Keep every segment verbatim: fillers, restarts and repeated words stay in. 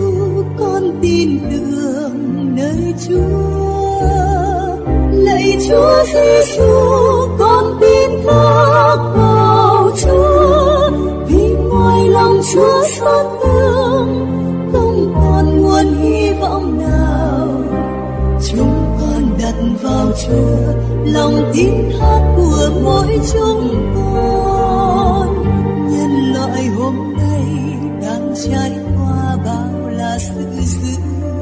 con tin tưởng nơi Chúa. Lạy Chúa Giêsu, con tin thác vào Chúa, vì ngoài lòng Chúa xót thương, không còn nguồn hy vọng nào. Chúng con đặt vào Chúa lòng tin thác của mỗi chúng con. Nhân loại hôm nay đang trải qua bao là sự dữ,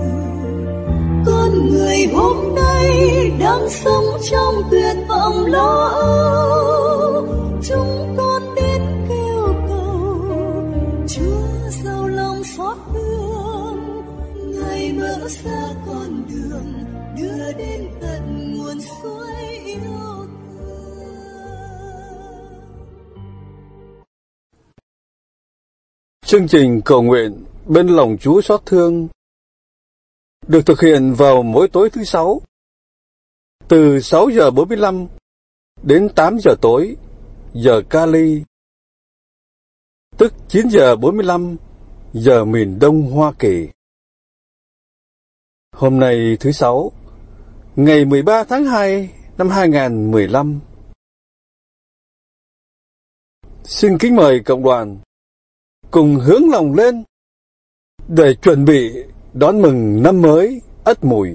con người hôm nay đang sống trong tuyệt vọng lo âu. Chúng con đến kêu cầu Chúa giàu lòng xót thương, Ngài mở ra con đường đưa đến tận nguồn suối yêu thương. Chương trình cầu nguyện bên lòng Chúa xót thương được thực hiện vào mỗi tối thứ sáu từ sáu giờ bốn mươi lăm đến tám giờ tối giờ Cali, tức chín giờ bốn mươi lăm giờ miền Đông Hoa Kỳ. Hôm nay thứ sáu, ngày mười ba tháng hai năm hai nghìn không trăm mười lăm. Xin kính mời cộng đoàn cùng hướng lòng lên để chuẩn bị đón mừng năm mới Ất Mùi.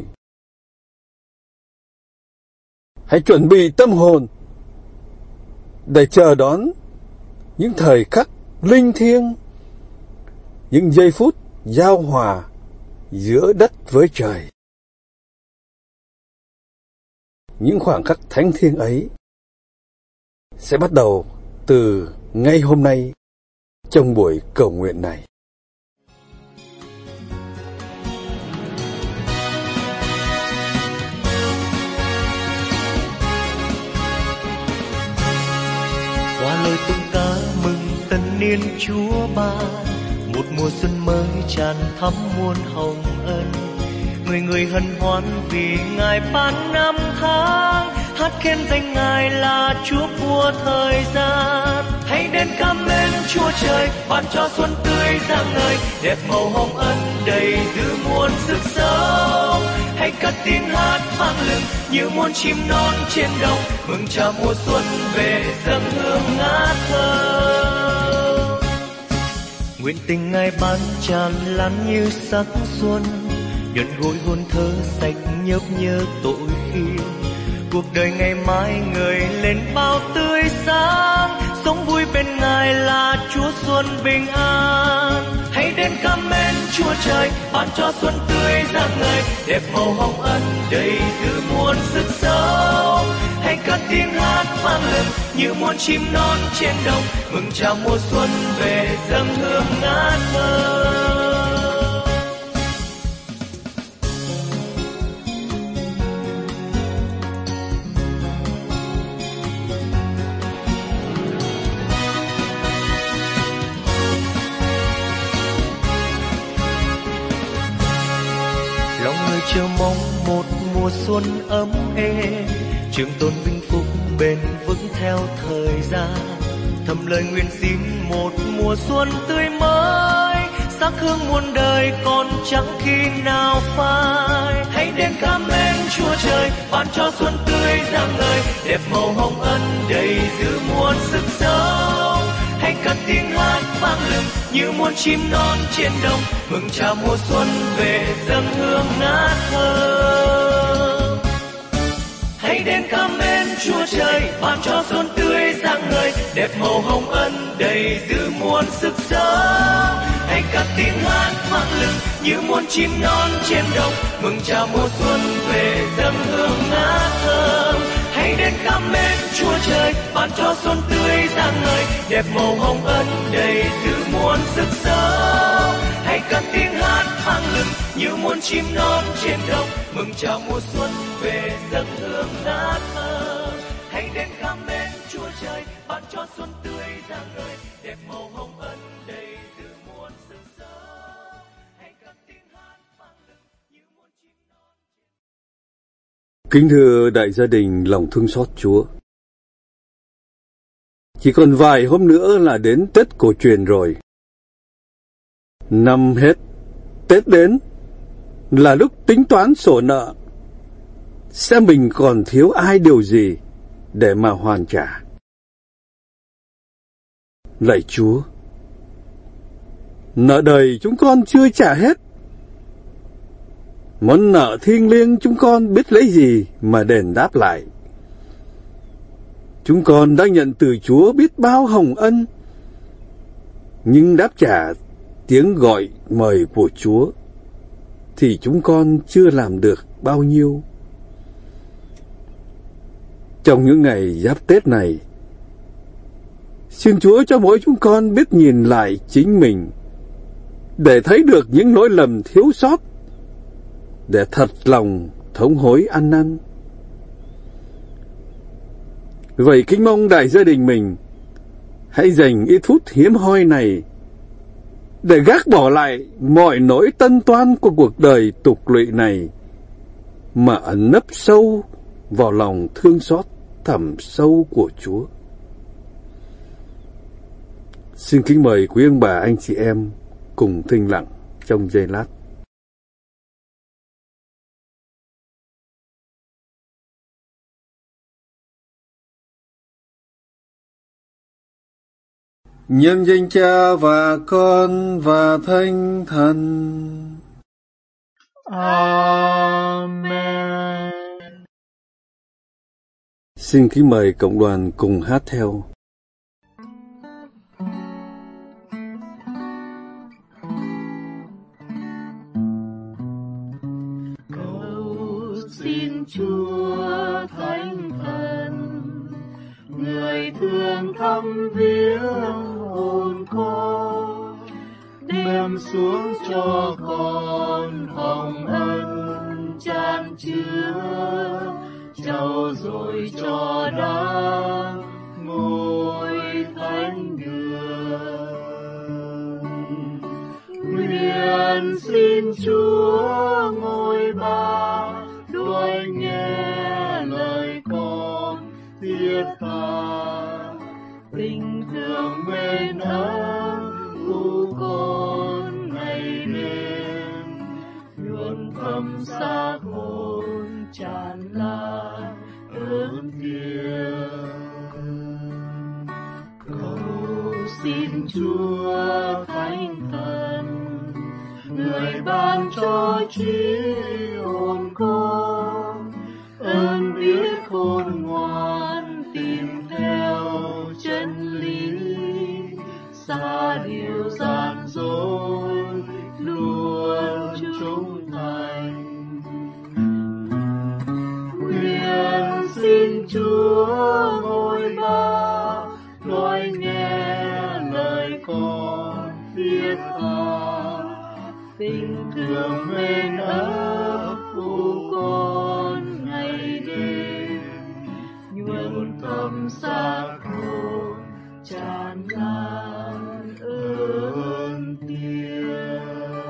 Hãy chuẩn bị tâm hồn để chờ đón những thời khắc linh thiêng, những giây phút giao hòa giữa đất với trời. Những khoảng khắc thánh thiêng ấy sẽ bắt đầu từ ngay hôm nay trong buổi cầu nguyện này. Qua lời tung ca mừng tân niên Chúa ban, một mùa xuân mới tràn thắm muôn hồng ân. Người người hân hoan vì Ngài ban năm tháng, hát khen danh Ngài là Chúa của thời gian. Hãy đến cảm ơn Chúa trời ban cho xuân tươi rạng ngời, đẹp màu hồng ân đầy dư muôn sức sống. Hãy cất tiếng hát vang lừng như muôn chim non trên đồng, mừng chào mùa xuân về dâng hương ngát thơm. Nguyện tình Ngài ban tràn lan như sắc xuân, nhuận gội hôn thơ sạch nhớp nhớ tội khiên. Cuộc đời ngày mai ngời lên bao tươi sáng, sống vui bên Ngài là Chúa xuân bình an. Hãy đến cảm ơn Chúa trời ban cho xuân tươi rạng ngời, đẹp màu hồng ân đầy dư muôn sức sống. Hãy cất tiếng hát vang lừng như muôn chim non trên đồng, mừng chào mùa xuân về dâng hương ngát thơm. Chờ mong một mùa xuân ấm êm, trường tồn vinh phúc bền vững theo thời gian. Thầm lời nguyện xin một mùa xuân tươi mới, sắc hương muôn đời còn chẳng khi nào phai. Hãy đến cảm ơn Chúa trời ban cho xuân tươi rạng ngời, đẹp màu hồng ân đầy dư muôn sức sống. Hãy cất tiếng hát vang lừng như muôn chim non trên đồng, mừng chào mùa xuân về dâng hương ngát thơm. Hãy đến cảm ơn Chúa trời ban cho xuân tươi rạng ngời, đẹp màu hồng ân đầy dư muôn sức sống. Hãy cất tiếng hát vang lừng như muôn chim non trên đồng, mừng chào mùa xuân về dâng hương ngát thơm. Hãy đến cảm ơn Chúa trời ban cho xuân tươi rạng ngời, đẹp màu hồng ân đầy dư muôn sức sống. Hãy cất tiếng hát vang lừng như muôn chim non trên đồng, mừng chào mùa xuân về dâng hương ngát thơm. Hãy đến cảm ơn Chúa trời ban cho xuân tươi rạng ngời, đẹp màu hồng ân đầy dư muôn sức sống. Hãy cất tiếng hát vang lừng như muôn chim non. Kính thưa đại gia đình lòng thương xót Chúa, chỉ còn vài hôm nữa là đến Tết cổ truyền rồi. Năm hết, Tết đến là lúc tính toán sổ nợ, xem mình còn thiếu ai điều gì để mà hoàn trả. Lạy Chúa, nợ đời chúng con chưa trả hết. Món nợ thiêng liêng chúng con biết lấy gì mà đền đáp lại. Chúng con đã nhận từ Chúa biết bao hồng ân, nhưng đáp trả tiếng gọi mời của Chúa thì chúng con chưa làm được bao nhiêu. Trong những ngày giáp Tết này, xin Chúa cho mỗi chúng con biết nhìn lại chính mình, để thấy được những lỗi lầm thiếu sót, để thật lòng thống hối ăn năn. Vậy kính mong đại gia đình mình hãy dành ít phút hiếm hoi này để gác bỏ lại mọi nỗi tân toan của cuộc đời tục lụy này, mà ẩn nấp sâu vào lòng thương xót thẳm sâu của Chúa. Xin kính mời quý ông bà anh chị em cùng thinh lặng trong giây lát. Nhân danh Cha và Con và Thánh Thần. Amen. Xin kính mời cộng đoàn cùng hát theo. Cầu xin Chúa Thánh Thần, người thương thăm viếng hồn con, đem xuống cho con hồng ân chan chứa, trao dồi cho đáng ngôi thánh đường. Nguyện xin Chúa ngôi Ba đôi nghe lời con thiết tha, tình thương mến ơn của con ngày đêm, nhuộm thâm xác hồn tràn lan ơn thiêng. Cầu xin Chúa Thánh Thần, người ban cho trí hồn con, ơn biết khôn ngoan tìm theo chân lý, xa điều gian dối luôn trung thành. Nguyện xin Chúa ngôi Ba nói nghe lời con thiết tha, tình thương mến ơn của con ngày đêm, nhuộm tâm xác hồn tràn lan ơn thiêng.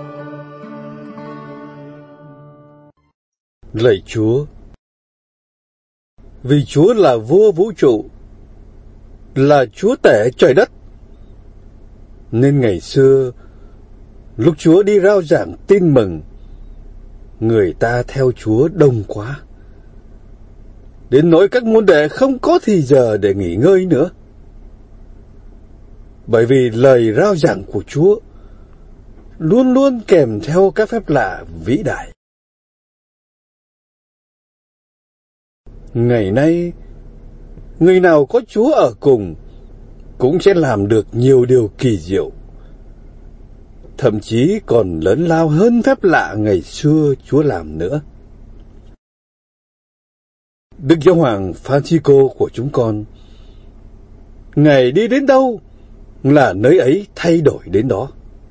Lạy Chúa, vì Chúa là vua vũ trụ, là Chúa tể trời đất, nên ngày xưa lúc Chúa đi rao giảng tin mừng, người ta theo Chúa đông quá, đến nỗi các môn đệ không có thì giờ để nghỉ ngơi nữa. Bởi vì lời rao giảng của Chúa luôn luôn kèm theo các phép lạ vĩ đại. Ngày nay, người nào có Chúa ở cùng cũng sẽ làm được nhiều điều kỳ diệu, thậm chí còn lớn lao hơn phép lạ ngày xưa Chúa làm nữa. Đức Giáo hoàng Francisco của chúng con, Ngài đi đến đâu là nơi ấy thay đổi đến đó.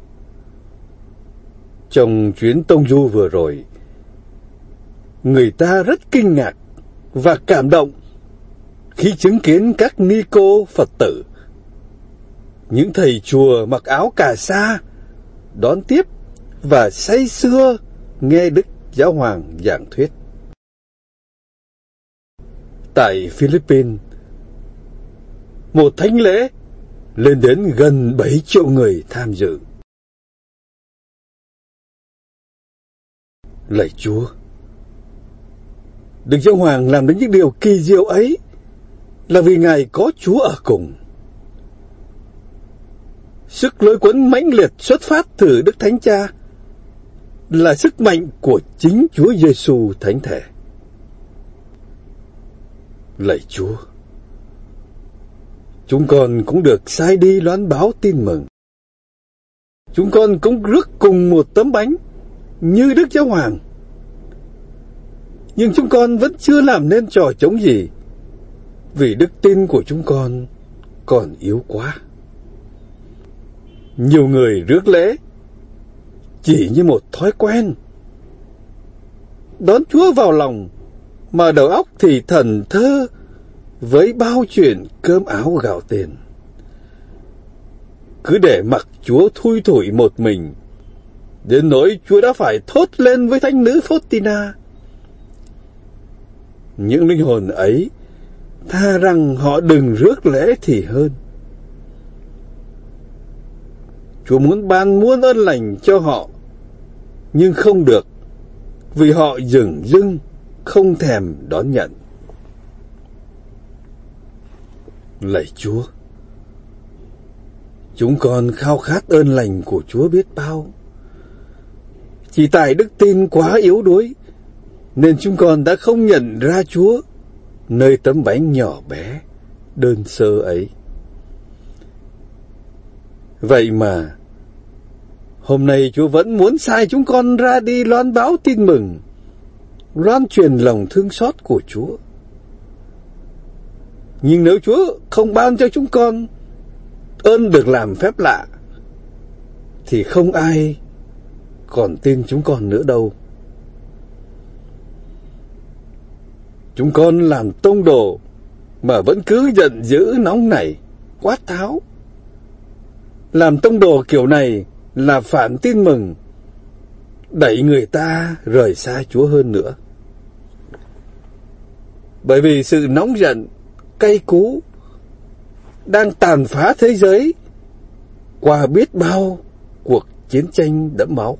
Trong chuyến tông du vừa rồi, người ta rất kinh ngạc và cảm động khi chứng kiến các ni cô Phật tử, những thầy chùa mặc áo cà sa đón tiếp và say sưa nghe Đức Giáo hoàng giảng thuyết. Tại Philippines, một thánh lễ lên đến gần bảy triệu người tham dự. Lạy Chúa, Đức Giáo Hoàng làm đến những điều kỳ diệu ấy là vì Ngài có Chúa ở cùng. Sức lôi cuốn mãnh liệt xuất phát từ Đức Thánh Cha là sức mạnh của chính Chúa Giêsu Thánh Thể. Lạy Chúa, chúng con cũng được sai đi loan báo tin mừng. Chúng con cũng rước cùng một tấm bánh như Đức Giáo Hoàng. Nhưng chúng con vẫn chưa làm nên trò trống gì, vì đức tin của chúng con còn yếu quá. Nhiều người rước lễ chỉ như một thói quen, đón Chúa vào lòng, mà đầu óc thì thần thơ với bao chuyện cơm áo gạo tiền. Cứ để mặc Chúa thui thủi một mình, đến nỗi Chúa đã phải thốt lên với thánh nữ Faustina. Những linh hồn ấy tha rằng họ đừng rước lễ thì hơn. Chúa muốn ban muôn ơn lành cho họ, nhưng không được, vì họ dửng dưng không thèm đón nhận. Lạy Chúa, chúng con khao khát ơn lành của Chúa biết bao. Chỉ tại đức tin quá yếu đuối, nên chúng con đã không nhận ra Chúa nơi tấm bánh nhỏ bé, đơn sơ ấy. Vậy mà, hôm nay Chúa vẫn muốn sai chúng con ra đi loan báo tin mừng, loan truyền lòng thương xót của Chúa. Nhưng nếu Chúa không ban cho chúng con ơn được làm phép lạ, thì không ai còn tin chúng con nữa đâu. Chúng con làm tông đồ mà vẫn cứ giận dữ nóng nảy, quát tháo. Làm tông đồ kiểu này là phản tin mừng, đẩy người ta rời xa Chúa hơn nữa. Bởi vì sự nóng giận, cay cú đang tàn phá thế giới qua biết bao cuộc chiến tranh đẫm máu.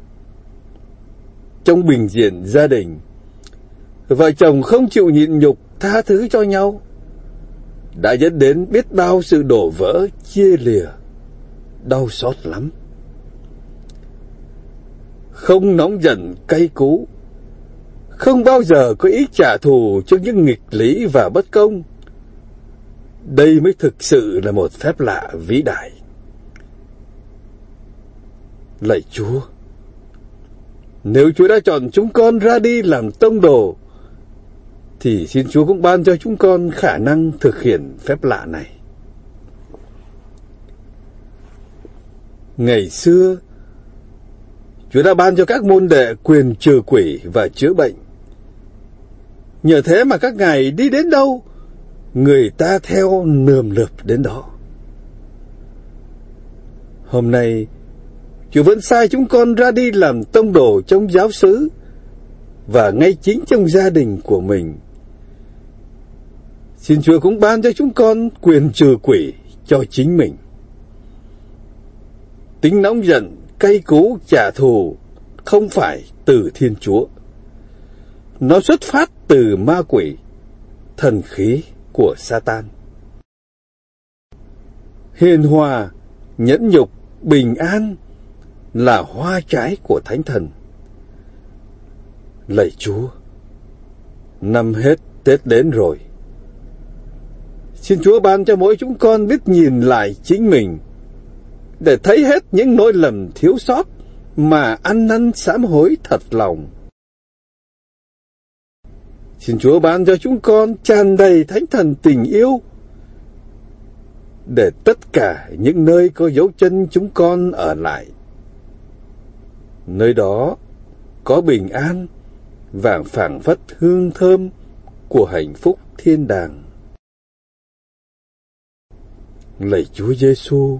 Trong bình diện gia đình, vợ chồng không chịu nhịn nhục tha thứ cho nhau, đã dẫn đến biết bao sự đổ vỡ, chia lìa, đau xót lắm. Không nóng giận cay cú, không bao giờ có ý trả thù cho những nghịch lý và bất công. Đây mới thực sự là một phép lạ vĩ đại. Lạy Chúa, nếu Chúa đã chọn chúng con ra đi làm tông đồ, thì xin Chúa cũng ban cho chúng con khả năng thực hiện phép lạ này. Ngày xưa, Chúa đã ban cho các môn đệ quyền trừ quỷ và chữa bệnh. Nhờ thế mà các ngài đi đến đâu, người ta theo nườm nượp đến đó. Hôm nay, Chúa vẫn sai chúng con ra đi làm tông đồ trong giáo xứ và ngay chính trong gia đình của mình. Xin Chúa cũng ban cho chúng con quyền trừ quỷ cho chính mình. Tính nóng giận, cay cú, trả thù không phải từ Thiên Chúa. Nó xuất phát từ ma quỷ, thần khí của Satan. Hiền hòa, nhẫn nhục, bình an là hoa trái của Thánh Thần. Lạy Chúa, năm hết Tết đến rồi. Xin Chúa ban cho mỗi chúng con biết nhìn lại chính mình, để thấy hết những lỗi lầm thiếu sót mà ăn năn sám hối thật lòng. Xin Chúa ban cho chúng con tràn đầy Thánh Thần tình yêu, để tất cả những nơi có dấu chân chúng con ở lại, nơi đó có bình an và phảng phất hương thơm của hạnh phúc thiên đàng. Lạy Chúa Giêsu,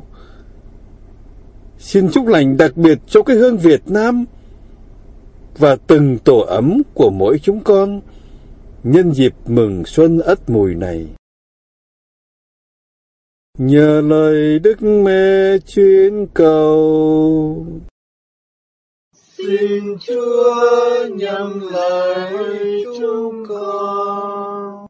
xin chúc lành đặc biệt cho quê hương Việt Nam và từng tổ ấm của mỗi chúng con nhân dịp mừng xuân Ất Mùi này. Nhờ lời Đức Mẹ chuyên cầu. Xin Chúa nhận lời chúng con.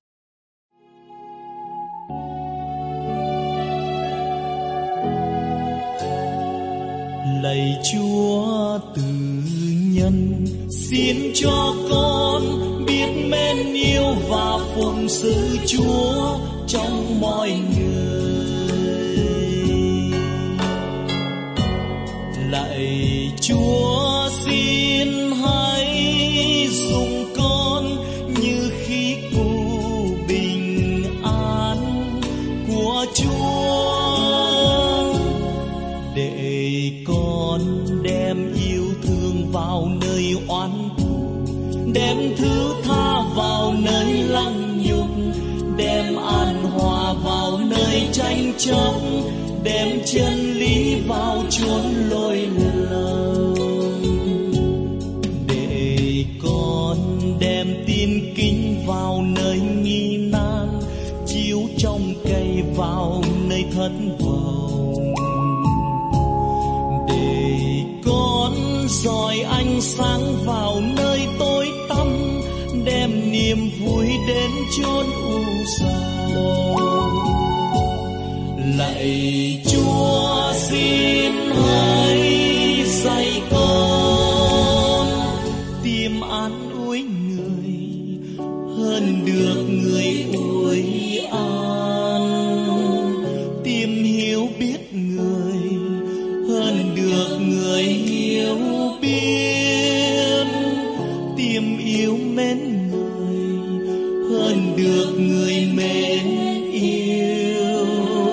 Lạy Chúa từ nhân, xin cho con biết mến yêu và phụng sự Chúa trong mọi người. Lạy Chúa xin hãy dùng con như khí cụ bình an của Chúa, để con đem yêu thương vào nơi oán thù, đem thứ tha vào nơi lăng nhục, đem an hòa vào nơi tranh chấp, đem chân lý vào chốn lỗi lầm, để con đem tin kính vào nơi nghi nan, chiếu trong cây vào nơi thất vọng, để con soi ánh sáng vào nơi tối tăm, đem niềm vui đến chốn u sầu. Lạy Chúa xin hãy dạy con tìm an ủi người hơn được người ủi an, tìm hiểu biết người hơn được người hiểu biết, tìm yêu mến người hơn được người mến yêu.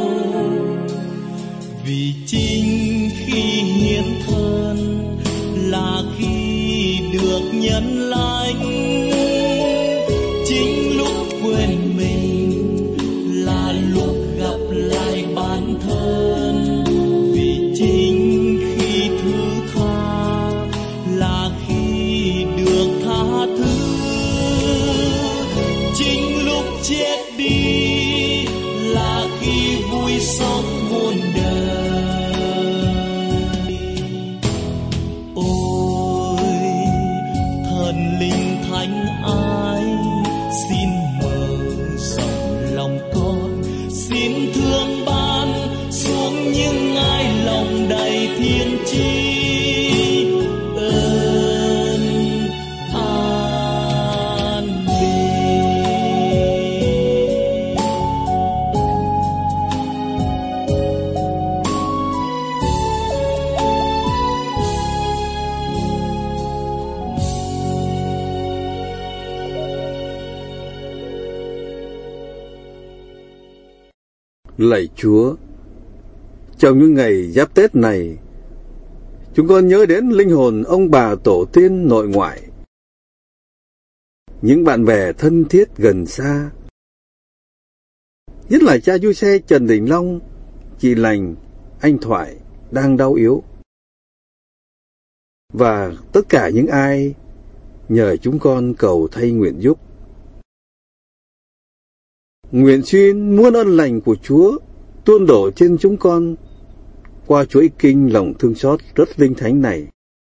Vì chính khi hiến thân là khi được nhân lành, chính lúc quên mình là lúc gặp lại bản thân. Vì chính khi thứ tha là khi được tha thứ, chính lúc chết đi là khi vui sống muôn đời. Ôi thần linh thánh ái, xin mở rộng lòng con, xin thương ban xuống những ai lòng đầy thiên chi. Ơn an bình. Lạy Chúa, trong những ngày giáp Tết này, chúng con nhớ đến linh hồn ông bà tổ tiên nội ngoại, những bạn bè thân thiết gần xa, nhất là cha Giuse Trần Đình Long, chị Lành, anh Thoại đang đau yếu, và tất cả những ai nhờ chúng con cầu thay nguyện giúp. Nguyện xin muôn ơn lành của Chúa tuôn đổ trên chúng con qua chuỗi kinh lòng thương xót rất linh thánh này.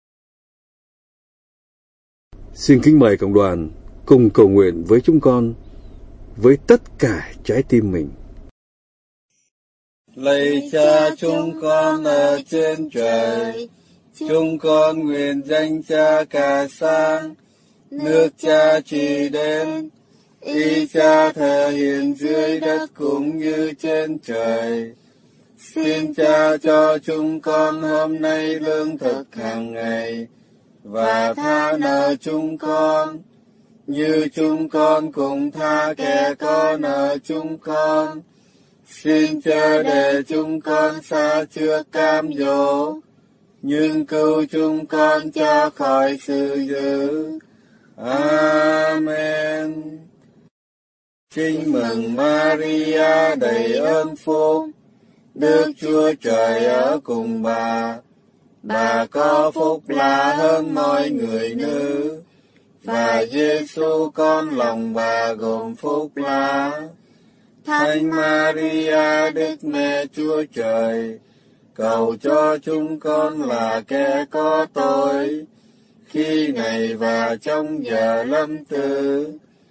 Xin kính mời cộng đoàn cùng cầu nguyện với chúng con với tất cả trái tim mình. Lạy Cha chúng con ở trên trời, chúng con nguyện danh Cha cả sáng, nước Cha trị đến, ý Cha thể hiện dưới đất cũng như trên trời. Xin Cha cho chúng con hôm nay lương thực hàng ngày, và tha nợ chúng con, như chúng con cũng tha kẻ có nợ chúng con. Xin chớ để chúng con xa trước cám dỗ, nhưng cứu chúng con cho khỏi sự dữ. Amen. Chinh mừng Maria đầy ơn phúc, Đức Chúa Trời ở cùng bà. Bà có phúc lạ hơn mọi người nữ, và Giêsu con lòng bà gồm phúc lạ. Thánh Maria Đức Mẹ Chúa Trời, cầu cho chúng con là kẻ có tội, khi này và trong giờ lâm tử.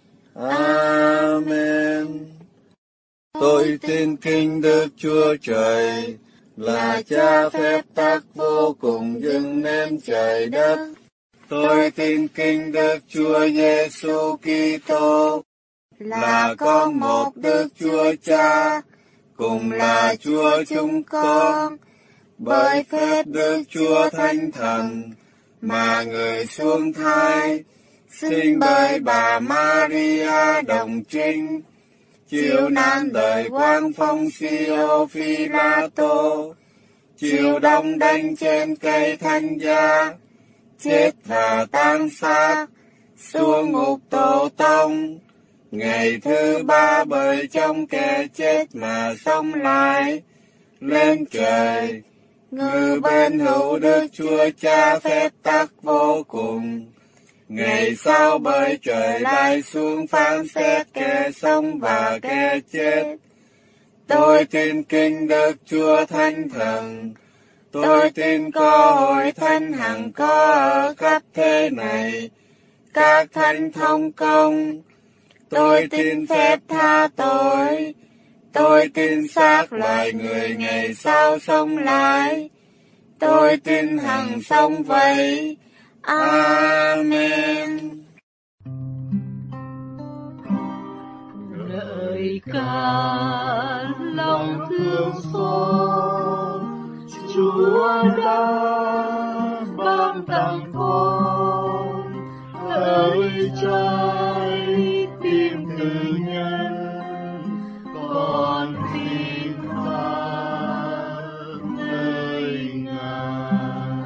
Amen. Tôi tin kính Đức Chúa Trời, là Cha phép tắc vô cùng dựng nên trời đất. Tôi tin kính Đức Chúa Giêsu Kitô, là con một Đức Chúa Cha, cùng là Chúa chúng con, bởi phép Đức Chúa Thánh Thần, mà người xuống thai, sinh bởi bà Maria đồng trinh, chịu nan đời quan phong Phi-ô Phi-la-tô, chịu đóng đinh trên cây thánh giá, chết và táng xác, xuống ngục Tổ Tông, ngày thứ ba bởi trong kẻ chết mà sống lại, lên trời, ngự bên hữu Đức Chúa Cha phép tắc vô cùng. Ngày sau bởi trời lại xuống phán xét kẻ sống và kẻ chết. Tôi tin kính Đức Chúa Thánh Thần, tôi tin có hội thánh hằng có ở khắp thế này, các thánh thông công. Tôi tin phép tha tội, tôi tin xác loài người ngày sau sống lại, tôi tin hằng sống vậy. Amen. Lời ca lòng thương xót, Chúa đã ban tặng con lời trái tim tự nhân, con tin thác nơi Ngài.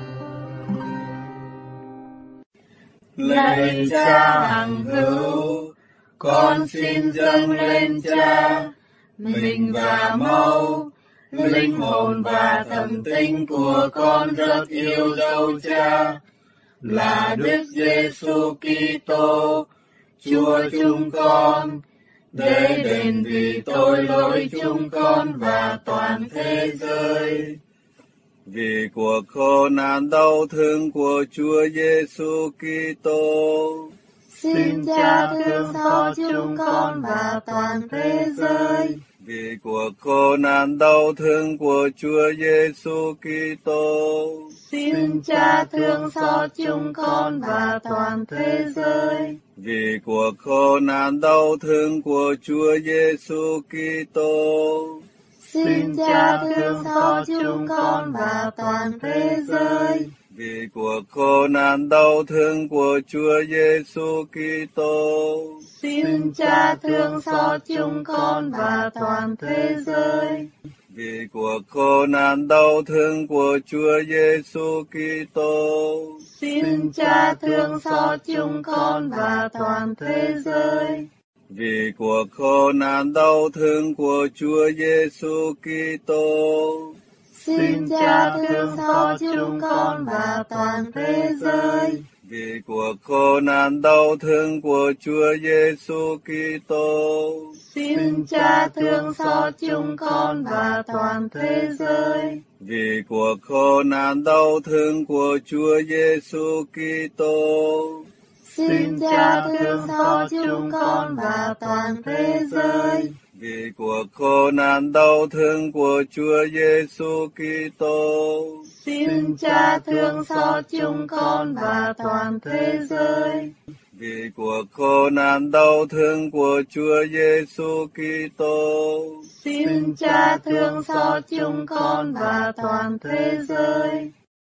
Lạy Cha hằng hữu, con xin dâng lên Cha mình và máu, linh hồn và thần tinh của con rất yêu dấu Cha, là Đức Giêsu Kitô, Chúa chúng con, để đền vì tội lỗi chúng con và toàn thế giới. Vì cuộc khổ nạn đau thương của Chúa Giêsu Kitô, xin Cha thương xót chúng con và toàn thế giới. Vì cuộc khổ nạn đau thương của Chúa Giêsu Kitô, xin Cha thương xót chúng con và toàn thế giới. Vì cuộc khổ nạn đau thương của Chúa Giêsu Kitô, xin Cha thương xót chúng con và toàn thế giới. Vì cuộc khổ nạn đau thương của Chúa Giêsu Kitô, xin Cha thương xót chúng con và toàn thế giới. Vì cuộc khổ nạn đau thương của Chúa Giêsu Kitô, xin Cha thương xót chúng con và toàn thế giới. Vì cuộc khổ nạn đau thương của Chúa Giêsu Kitô, xin Cha thương xót chúng con và toàn thế giới. Vì cuộc khổ nạn đau thương của Chúa Giêsu Kitô, xin Cha thương xót chúng con và toàn thế giới. Vì cuộc khổ nạn đau thương của Chúa Giêsu Kitô, xin Cha thương xót chúng con và toàn thế giới. Vì cuộc khổ nạn đau thương của Chúa Giêsu Kitô, xin Cha thương xót chúng con và toàn thế giới. Vì cuộc khổ nạn đau thương của Chúa Giêsu Kitô, xin Cha thương xót chúng con và toàn thế giới.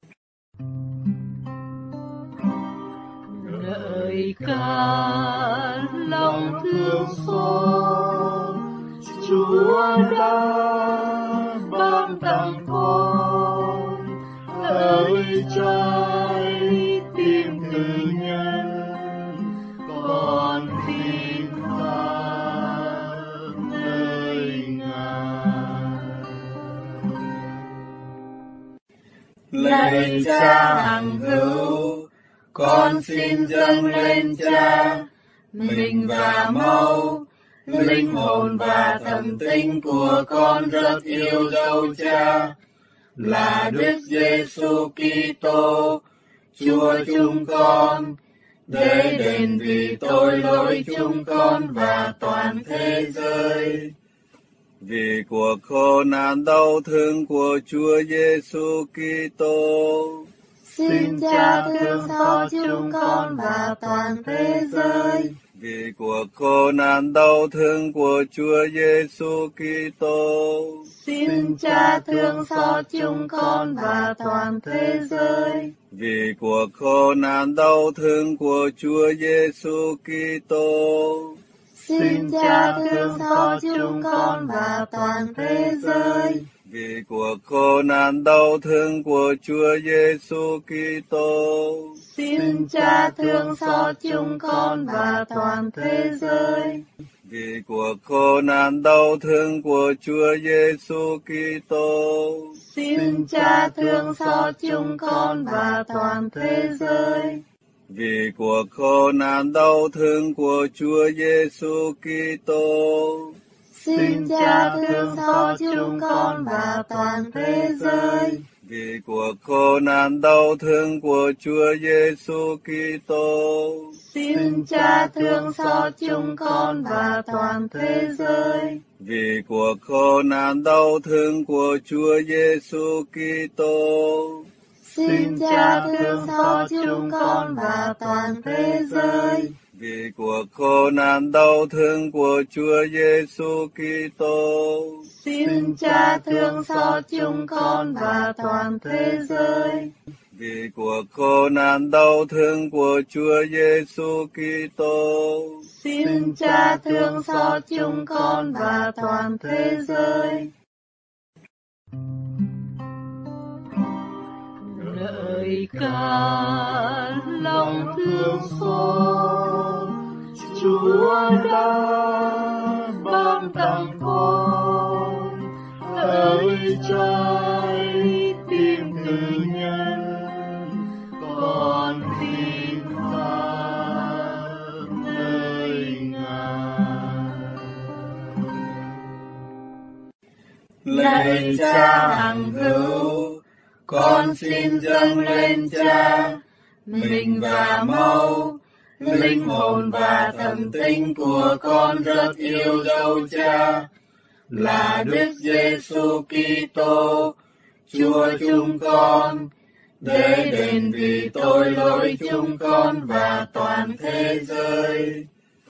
Lời ca lòng thương xót, Chúa đã ban tặng con lời trái tim tự nhân, con tin thác nơi Ngài. Lạy Cha hằng hữu, con xin dâng lên Cha mình và máu, linh hồn và thần tinh của con rất yêu dấu Cha, là Đức Giêsu Kitô, Chúa chúng con, để đền vì tội lỗi chúng con và toàn thế giới. Vì cuộc khổ nạn đau thương của Chúa Giêsu Kitô, xin Cha thương xót chúng con và toàn thế giới. Vì cuộc khổ nạn đau thương của Chúa Giêsu Kitô, xin Cha thương xót chúng con và toàn thế giới. Vì cuộc khổ nạn đau thương của Chúa Giêsu Kitô, xin Cha thương xót chúng con và toàn thế giới. Vì cuộc khổ nạn đau thương của Chúa Giêsu Kitô, xin Cha thương xót chúng con và toàn thế giới. Vì cuộc khổ nạn đau thương của Chúa Giêsu Kitô, xin Cha thương xót chúng con và toàn thế giới. Vì cuộc khổ nạn đau thương của Chúa Giêsu Kitô, xin Cha thương xót chúng con và toàn thế giới. Vì cuộc khổ nạn đau thương của Chúa Giêsu Kitô, xin Cha thương xót chúng con và toàn thế giới. Vì cuộc khổ nạn đau thương của Chúa Giêsu Kitô, xin Cha thương xót chúng con và toàn thế giới. Vì cuộc khổ nạn đau thương của Chúa Giêsu Kitô, xin Cha thương xót chúng con và toàn thế giới. Vì cuộc khổ nạn đau thương của Chúa Giêsu Kitô, xin Cha thương xót chúng con và toàn thế giới. Lời ca lòng thương xót, Chúa đã ban tặng con ơi trái tim tự nhân, con tin thác nơi Ngài. Lạy Cha hằng hữu, con xin dâng lên Cha mình và máu, linh hồn và thần tinh của con rất yêu dấu Cha, là Đức Giêsu Kitô, Chúa chúng con, để đền vì tội lỗi chúng con và toàn thế giới.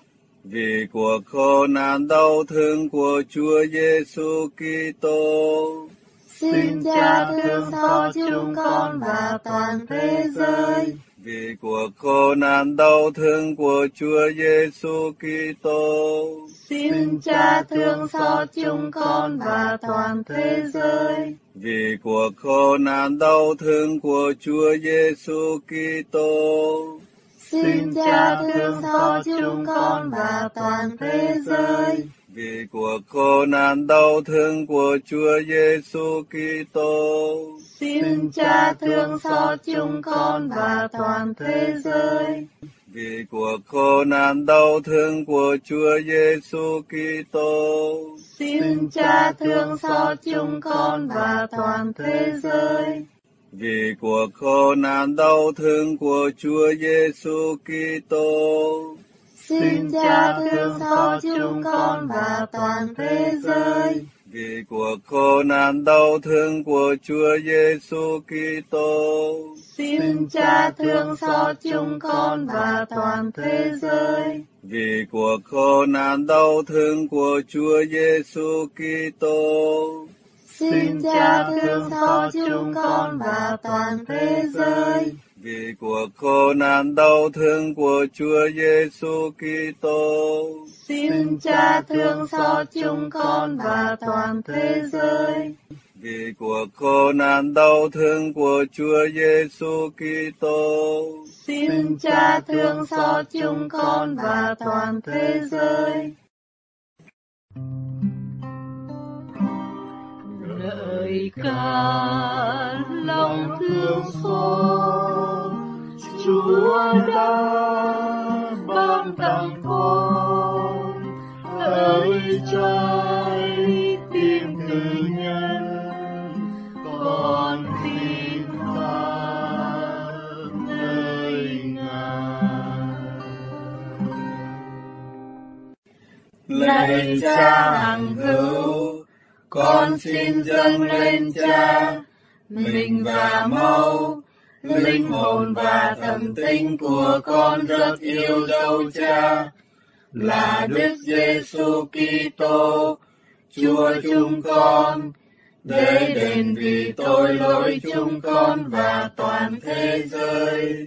Vì cuộc khổ nạn đau thương của Chúa Giêsu Kitô, xin Cha thương xót chúng con và toàn thế giới. Vì cuộc khổ nạn đau thương của Chúa Giêsu Kitô, xin Cha thương xót chúng con và toàn thế giới. Vì cuộc khổ nạn đau thương của Chúa Giêsu Kitô, xin Cha thương xót chúng con và toàn thế giới. Vì cuộc khổ nạn đau thương của Chúa Giêsu Kitô, xin Cha thương xót chúng con và toàn thế giới. Vì cuộc khổ nạn đau thương của Chúa Giêsu Kitô, xin Cha thương xót chúng con và toàn thế giới. Vì cuộc khổ nạn đau thương của Chúa Giêsu Kitô, xin Cha thương xót chúng con và toàn thế giới. Vì cuộc khổ nạn đau thương của Chúa Giêsu Kitô, xin Cha thương xót chúng con và toàn thế giới. Vì cuộc khổ nạn đau thương của Chúa Giêsu Kitô, xin Cha thương xót chúng con và toàn thế giới. Vì cuộc khổ nạn đau thương của Chúa Giêsu Kitô, xin Cha thương xót chúng con và toàn thế giới. Vì cuộc khổ nạn đau thương của Chúa Giêsu Kitô, xin Cha thương xót chúng con và toàn thế giới. Lời ca lòng thương xót, Chúa đã ban tặng con ơi trái tim tự nhân, con tin thác Lạy Cha hằng hữu, con xin dâng lên Cha mình và máu, linh hồn và thần tính của con rất yêu dấu Cha, là Đức Giêsu Kitô, Chúa chúng con, để đền vì tội lỗi chúng con và toàn thế giới.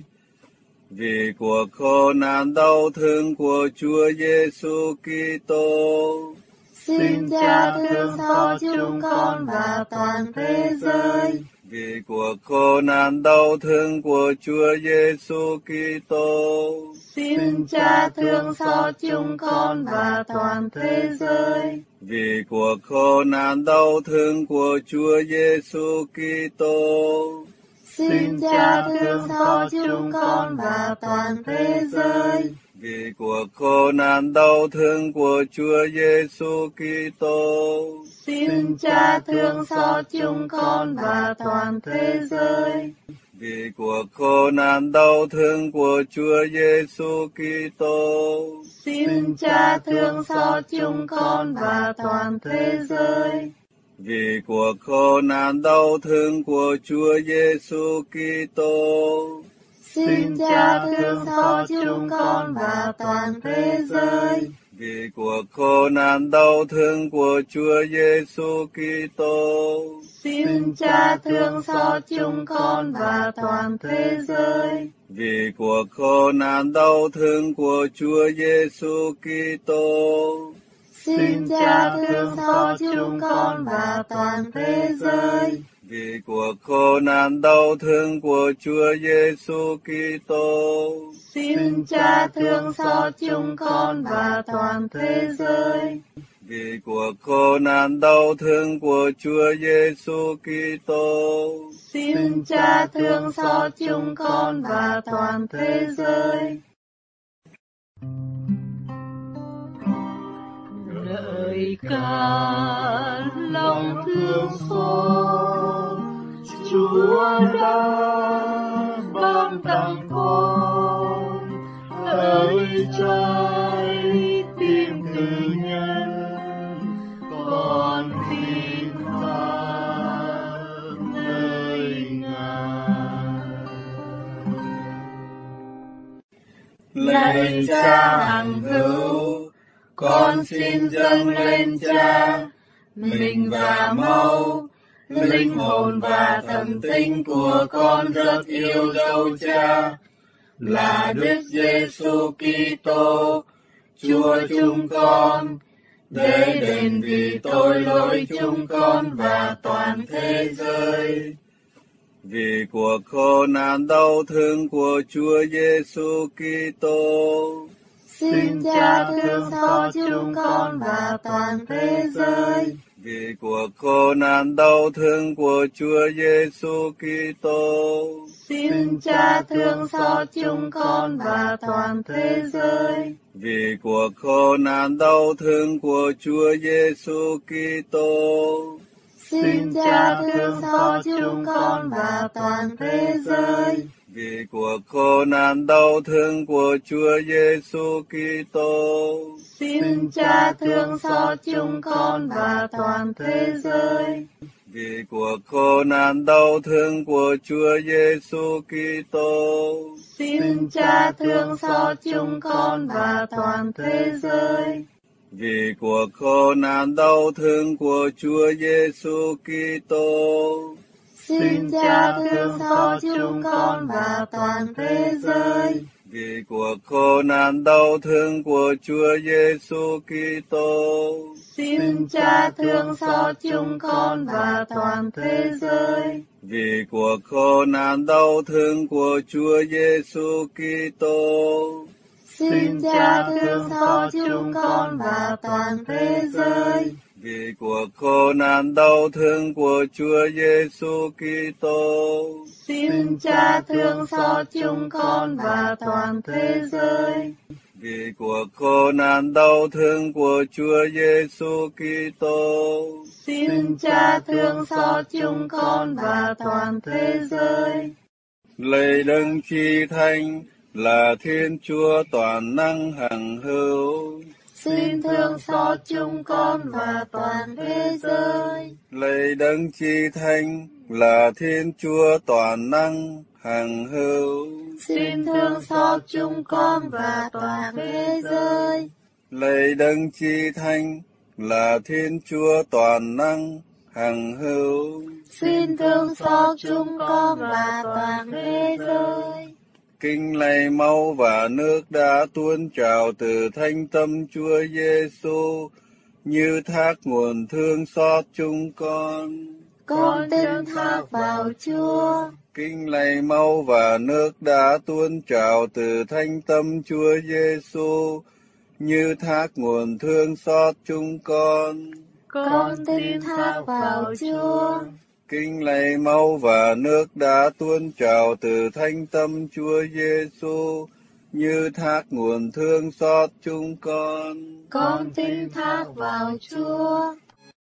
Vì cuộc khổ nạn đau thương của Chúa Giêsu Kitô, xin Cha thương xót chúng con và toàn thế giới. Vì cuộc khổ nạn đau thương của Chúa Giêsu Kitô, xin Cha thương xót chúng con và toàn thế giới. Vì cuộc khổ nạn đau thương của Chúa Giêsu Kitô, xin Cha thương xót chúng con và toàn thế giới. Vì cuộc khổ nạn đau thương của Chúa Giêsu Kitô, xin Cha thương xót chúng con và toàn thế giới. Vì cuộc khổ nạn đau thương của Chúa Giêsu Kitô, xin Cha thương xót chúng con và toàn thế giới. Vì cuộc khổ nạn đau thương của Chúa Giêsu Kitô, xin Cha thương xót chúng con và toàn thế giới. Vì cuộc khổ nạn đau thương của Chúa Giêsu Kitô, xin Cha thương xót chúng con và toàn thế giới. Vì cuộc khổ nạn đau thương của Chúa Giêsu Kitô, xin Cha thương xót chúng con và toàn thế giới. Vì cuộc khổ nạn đau thương của Chúa Giêsu Kitô, xin Cha thương xót chúng con và toàn thế giới. Vì cuộc khổ nạn đau thương của Chúa Giêsu Kitô, xin Cha thương xót chúng con và toàn thế giới. Lời ca lòng thương xót, Chúa đã ban tặng con ơi trái tim từ nhân, con tin thác nơi Ngài. Lạy Cha hằng hữu, con xin dâng lên Cha mình và máu, linh hồn và thần tính của con rất yêu dấu Cha, là Đức Giêsu Kitô, Chúa chúng con, để đền vì tội lỗi chúng con và toàn thế giới. Vì cuộc khổ nạn đau thương của Chúa Giêsu Kitô, xin Cha thương xót chúng con và toàn thế giới. Vì cuộc khổ nạn đau thương của Chúa Giêsu Kitô, xin Cha thương xót chúng con và toàn thế giới. Vì cuộc khổ nạn đau thương của Chúa Giêsu Kitô, xin Cha thương xót chúng con và toàn thế giới. Vì cuộc khổ nạn đau thương của Chúa Giêsu Kitô, xin Cha thương xót chúng con và toàn thế giới. Vì cuộc khổ nạn đau thương của Chúa Giêsu Kitô, xin Cha thương xót chúng con và toàn thế giới. Vì cuộc khổ nạn đau thương của Chúa Giêsu Kitô, xin Cha thương xót chúng con và toàn thế giới. Vì cuộc khổ nạn đau thương của Chúa Giêsu Kitô, xin Cha thương xót chúng con và toàn thế giới. Vì cuộc khổ nạn đau thương của Chúa Giêsu Kitô, xin Cha thương xót chúng con và toàn thế giới. Vì cuộc khổ nạn đau thương của Chúa Giêsu Kitô, xin Cha thương xót chúng con và toàn thế giới. Vì cuộc khổ nạn đau thương của Chúa Giêsu Kitô, xin Cha thương xót chúng con và toàn thế giới. Lạy Đấng Chi Thánh, là Thiên Chúa toàn năng hằng hữu, xin thương xót chúng con và toàn thế giới. Lạy Đấng Chi Thánh là Thiên Chúa toàn năng hằng hữu, xin thương xót chúng con và toàn thế giới. Lạy Đấng Chi Thánh là Thiên Chúa toàn năng hằng hữu, xin thương xót chúng con và toàn thế giới. Kinh lạy máu và nước đã tuôn trào từ thánh tâm Chúa Giêsu, như thác nguồn thương xót chúng con. Con tin thác vào Chúa. Kinh lạy máu và nước đã tuôn trào từ thánh tâm Chúa Giêsu, như thác nguồn thương xót chúng con. Con tin thác vào Chúa. Kinh lạy máu và nước đã tuôn trào từ thánh tâm Chúa Giêsu, như thác nguồn thương xót chúng con. Con tin thác vào Chúa.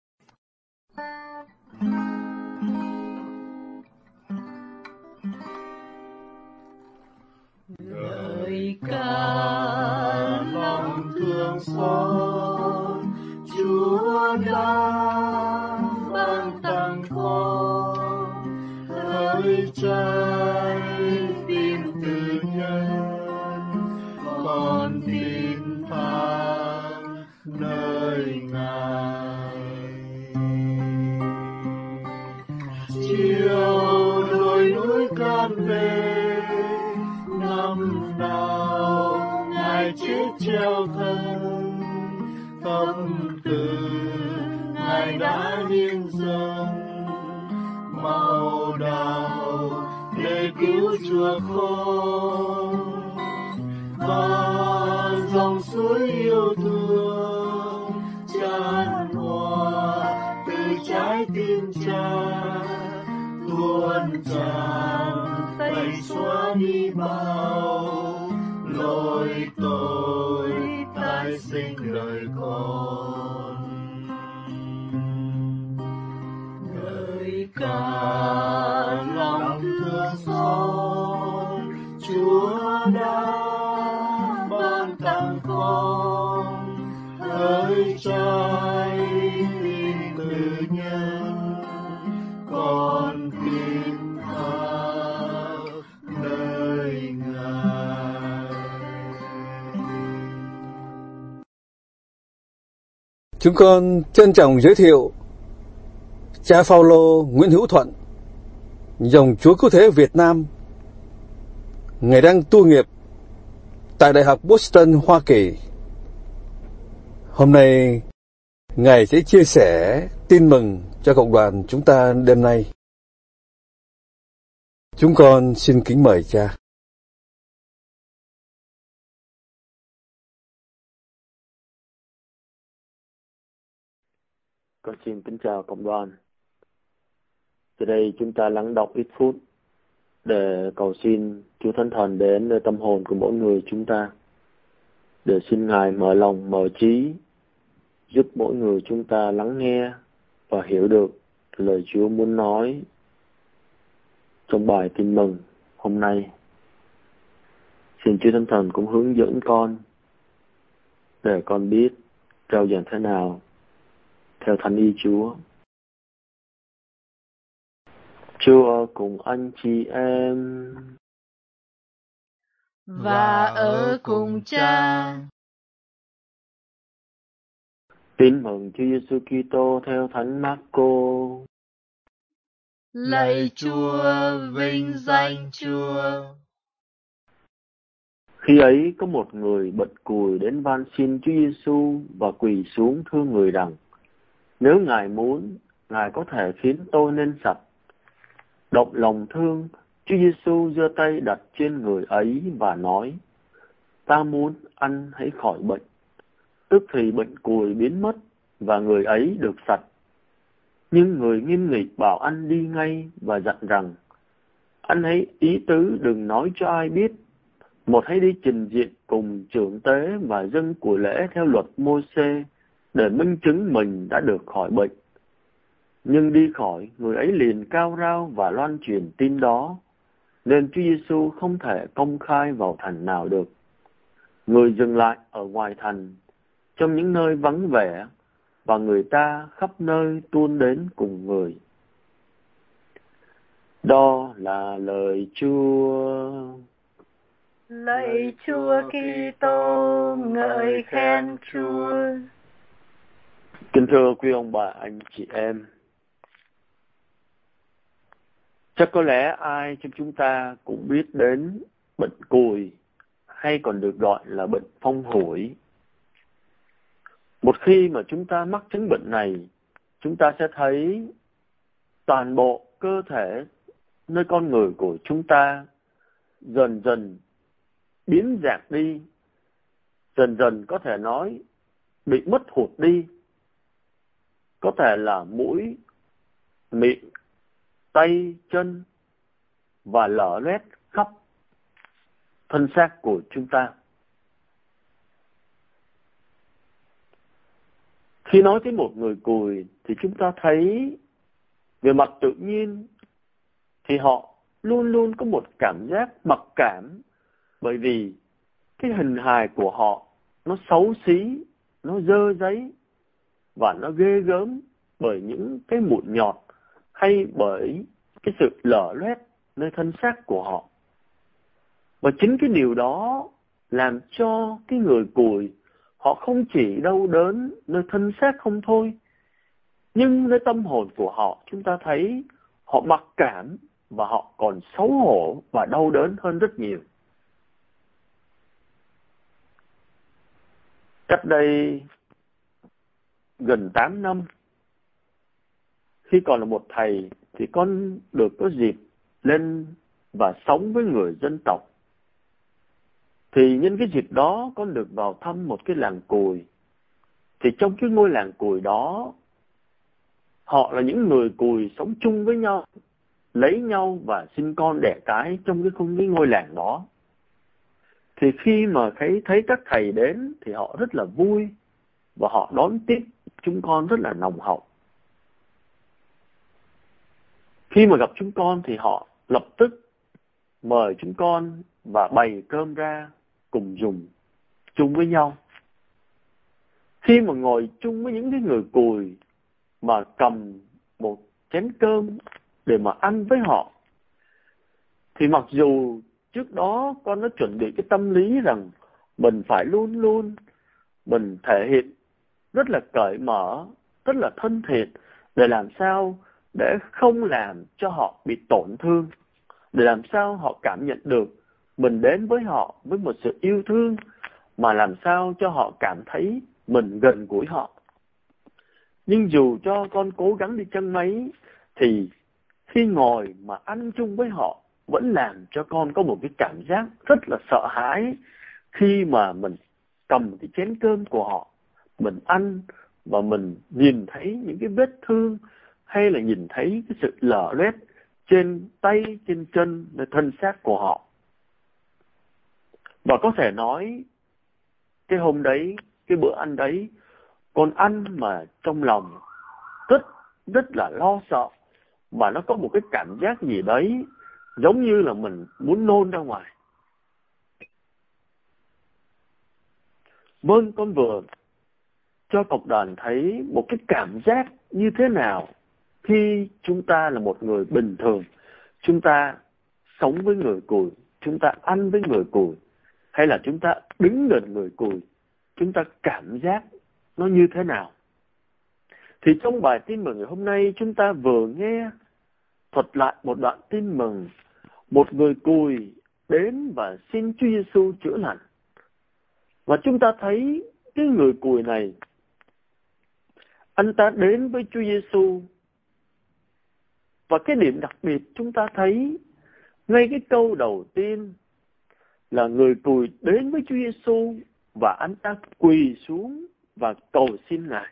Ngợi ca lòng thương xót, Chúa đã ban tặng con hỡi trái tim từ nhân, con tin thác nơi Ngài. Chiều đồi núi can về, năm nào Ngài chết treo thân, tâm từ Ngài đã hiến dâng màu đào để cứu chuộc con, và dòng suối yêu thương tràn hòa từ trái tim Cha, tuôn tràn tẩy xóa đi bao lỗi tội tái sinh đời con. Ngợi ca lòng thương xót, Chúa đã ban tặng con hỡi trái tim từ nhân, con tin thác nơi Ngài. Chúng con trân trọng giới thiệu cha Phaolô Nguyễn Hữu Thuận, dòng Chúa Cứu Thế Việt Nam. Ngài đang tu nghiệp tại Đại học Boston, Hoa Kỳ. Hôm nay, Ngài sẽ chia sẻ tin mừng cho cộng đoàn chúng ta đêm nay. Chúng con xin kính mời cha. Con xin kính chào cộng đoàn. Từ đây chúng ta lắng đọc ít phút để cầu xin Chúa Thánh Thần đến nơi tâm hồn của mỗi người chúng ta, để xin Ngài mở lòng mở trí, giúp mỗi người chúng ta lắng nghe và hiểu được lời Chúa muốn nói trong bài tin mừng hôm nay. Xin Chúa Thánh Thần cũng hướng dẫn con để con biết trao giảng thế nào theo thánh ý Chúa. Chúa cùng anh chị em và ở cùng Cha. Tin mừng Chúa Giêsu Kitô theo thánh Mác-cô. Lạy Chúa, vinh danh Chúa. Khi ấy có một người bận cùi đến van xin Chúa Giêsu và quỳ xuống thưa người rằng: nếu Ngài muốn, Ngài có thể khiến tôi nên sạch. Động lòng thương, Chúa Giêsu giơ tay đặt trên người ấy và nói: ta muốn, anh hãy khỏi bệnh. Tức thì bệnh cùi biến mất và người ấy được sạch. Nhưng người nghiêm nghịch bảo anh đi ngay và dặn rằng: anh hãy ý tứ đừng nói cho ai biết. Một hãy đi trình diện cùng trưởng tế và dâng của lễ theo luật Mô-sê để minh chứng mình đã được khỏi bệnh. Nhưng đi khỏi, người ấy liền cao rao và loan truyền tin đó, nên Chúa Giêsu không thể công khai vào thành nào được. Người dừng lại ở ngoài thành, trong những nơi vắng vẻ, và người ta khắp nơi tuôn đến cùng người. Đó là lời Chúa. Lạy Chúa Kitô, ngợi khen Chúa. Kính thưa quý ông bà, anh chị em, chắc có lẽ ai trong chúng ta cũng biết đến bệnh cùi, hay còn được gọi là bệnh phong hủi. Một khi mà chúng ta mắc chứng bệnh này, chúng ta sẽ thấy toàn bộ cơ thể nơi con người của chúng ta dần dần biến dạng đi, dần dần có thể nói bị mất hụt đi. Có thể là mũi, miệng, tay, chân và lở loét khắp thân xác của chúng ta. Khi nói tới một người cùi thì chúng ta thấy về mặt tự nhiên thì họ luôn luôn có một cảm giác mặc cảm, bởi vì cái hình hài của họ nó xấu xí, nó dơ giấy và nó ghê gớm bởi những cái mụn nhọt hay bởi cái sự lở loét nơi thân xác của họ. Và chính cái điều đó làm cho cái người cùi họ không chỉ đau đớn nơi thân xác không thôi, nhưng nơi tâm hồn của họ chúng ta thấy họ mặc cảm và họ còn xấu hổ và đau đớn hơn rất nhiều. Cách đây gần tám năm, khi còn là một thầy thì con được có dịp lên và sống với người dân tộc. Thì nhân cái dịp đó con được vào thăm một cái làng cùi. Thì trong cái ngôi làng cùi đó, họ là những người cùi sống chung với nhau, lấy nhau và sinh con đẻ cái trong cái không cái ngôi làng đó. Thì khi mà thấy thấy các thầy đến thì họ rất là vui và họ đón tiếp chúng con rất là nồng hậu. Khi mà gặp chúng con thì họ lập tức mời chúng con và bày cơm ra cùng dùng chung với nhau. Khi mà ngồi chung với những cái người cùi mà cầm một chén cơm để mà ăn với họ, thì mặc dù trước đó con đã chuẩn bị cái tâm lý rằng mình phải luôn luôn mình thể hiện rất là cởi mở, rất là thân thiện, để làm sao để không làm cho họ bị tổn thương, để làm sao họ cảm nhận được mình đến với họ với một sự yêu thương, mà làm sao cho họ cảm thấy mình gần gũi họ. Nhưng dù cho con cố gắng đi chăng mấy, thì khi ngồi mà ăn chung với họ vẫn làm cho con có một cái cảm giác rất là sợ hãi, khi mà mình cầm cái chén cơm của họ, mình ăn và mình nhìn thấy những cái vết thương, hay là nhìn thấy cái sự lở loét trên tay, trên chân, nơi thân xác của họ. Và có thể nói cái hôm đấy, cái bữa ăn đấy, con ăn mà trong lòng rất rất là lo sợ, mà nó có một cái cảm giác gì đấy giống như là mình muốn nôn ra ngoài. Vâng, con vừa cho cộng đoàn thấy một cái cảm giác như thế nào khi chúng ta là một người bình thường, chúng ta sống với người cùi, chúng ta ăn với người cùi, hay là chúng ta đứng gần người cùi, chúng ta cảm giác nó như thế nào. Thì trong bài tin mừng ngày hôm nay, chúng ta vừa nghe thuật lại một đoạn tin mừng một người cùi đến và xin Chúa Giêsu chữa lành. Và chúng ta thấy cái người cùi này, anh ta đến với Chúa Giêsu. Và cái điểm đặc biệt chúng ta thấy ngay cái câu đầu tiên là người cùi đến với Chúa Giêsu và anh ta quỳ xuống và cầu xin Ngài.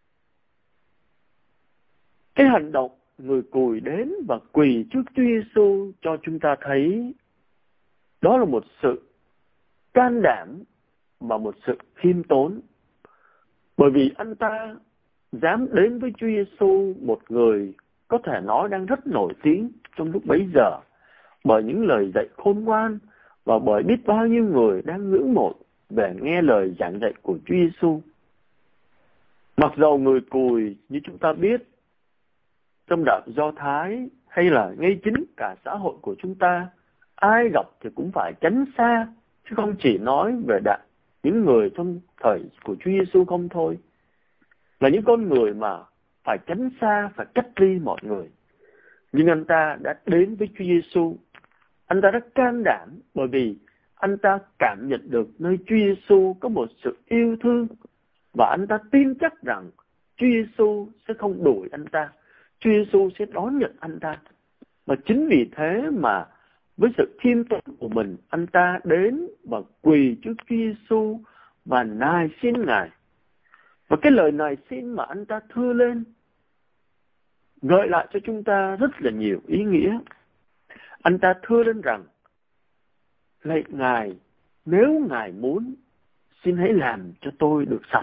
Cái hành động người cùi đến và quỳ trước Chúa Giêsu cho chúng ta thấy đó là một sự can đảm và một sự khiêm tốn. Bởi vì anh ta dám đến với Chúa Giêsu, một người có thể nói đang rất nổi tiếng trong lúc bấy giờ, bởi những lời dạy khôn ngoan và bởi biết bao nhiêu người đang ngưỡng mộ về nghe lời giảng dạy của Chúa Giêsu. Mặc dầu người cùi như chúng ta biết, trong đạo Do Thái hay là ngay chính cả xã hội của chúng ta, ai gặp thì cũng phải tránh xa, chứ không chỉ nói về đạo những người trong thời của Chúa Giêsu không thôi. Là những con người mà phải tránh xa, phải cách ly mọi người. Nhưng anh ta đã đến với Chúa Giêsu. Anh ta rất can đảm bởi vì anh ta cảm nhận được nơi Chúa Giêsu có một sự yêu thương, và anh ta tin chắc rằng Chúa Giêsu sẽ không đuổi anh ta. Chúa Giêsu sẽ đón nhận anh ta. Và chính vì thế mà với sự khiêm tốn của mình, anh ta đến và quỳ trước Chúa Giêsu và nài xin Ngài. Và cái lời nài xin mà anh ta thưa lên gợi lại cho chúng ta rất là nhiều ý nghĩa. Anh ta thưa lên rằng: lạy Ngài, nếu Ngài muốn, xin hãy làm cho tôi được sạch.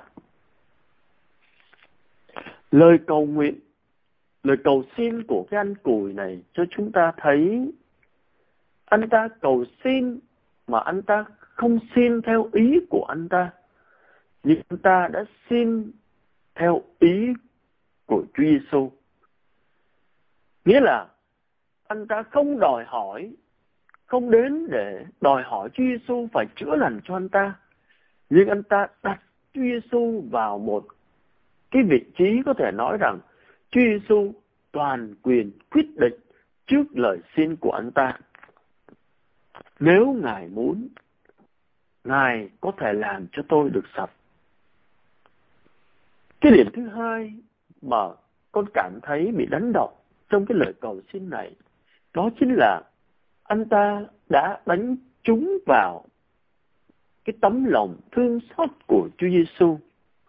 Lời cầu nguyện, lời cầu xin của cái anh cùi này cho chúng ta thấy anh ta cầu xin mà anh ta không xin theo ý của anh ta, nhưng anh ta đã xin theo ý của Chúa Giêsu. Nghĩa là anh ta không đòi hỏi, không đến để đòi hỏi Chúa Giêsu phải chữa lành cho anh ta, nhưng anh ta đặt Chúa Giêsu vào một cái vị trí có thể nói rằng Chúa Giêsu toàn quyền quyết định trước lời xin của anh ta. Nếu Ngài muốn, Ngài có thể làm cho tôi được sạch. Cái điểm thứ hai mà con cảm thấy bị đánh động trong cái lời cầu xin này, đó chính là anh ta đã đánh trúng vào cái tấm lòng thương xót của Chúa Giêsu.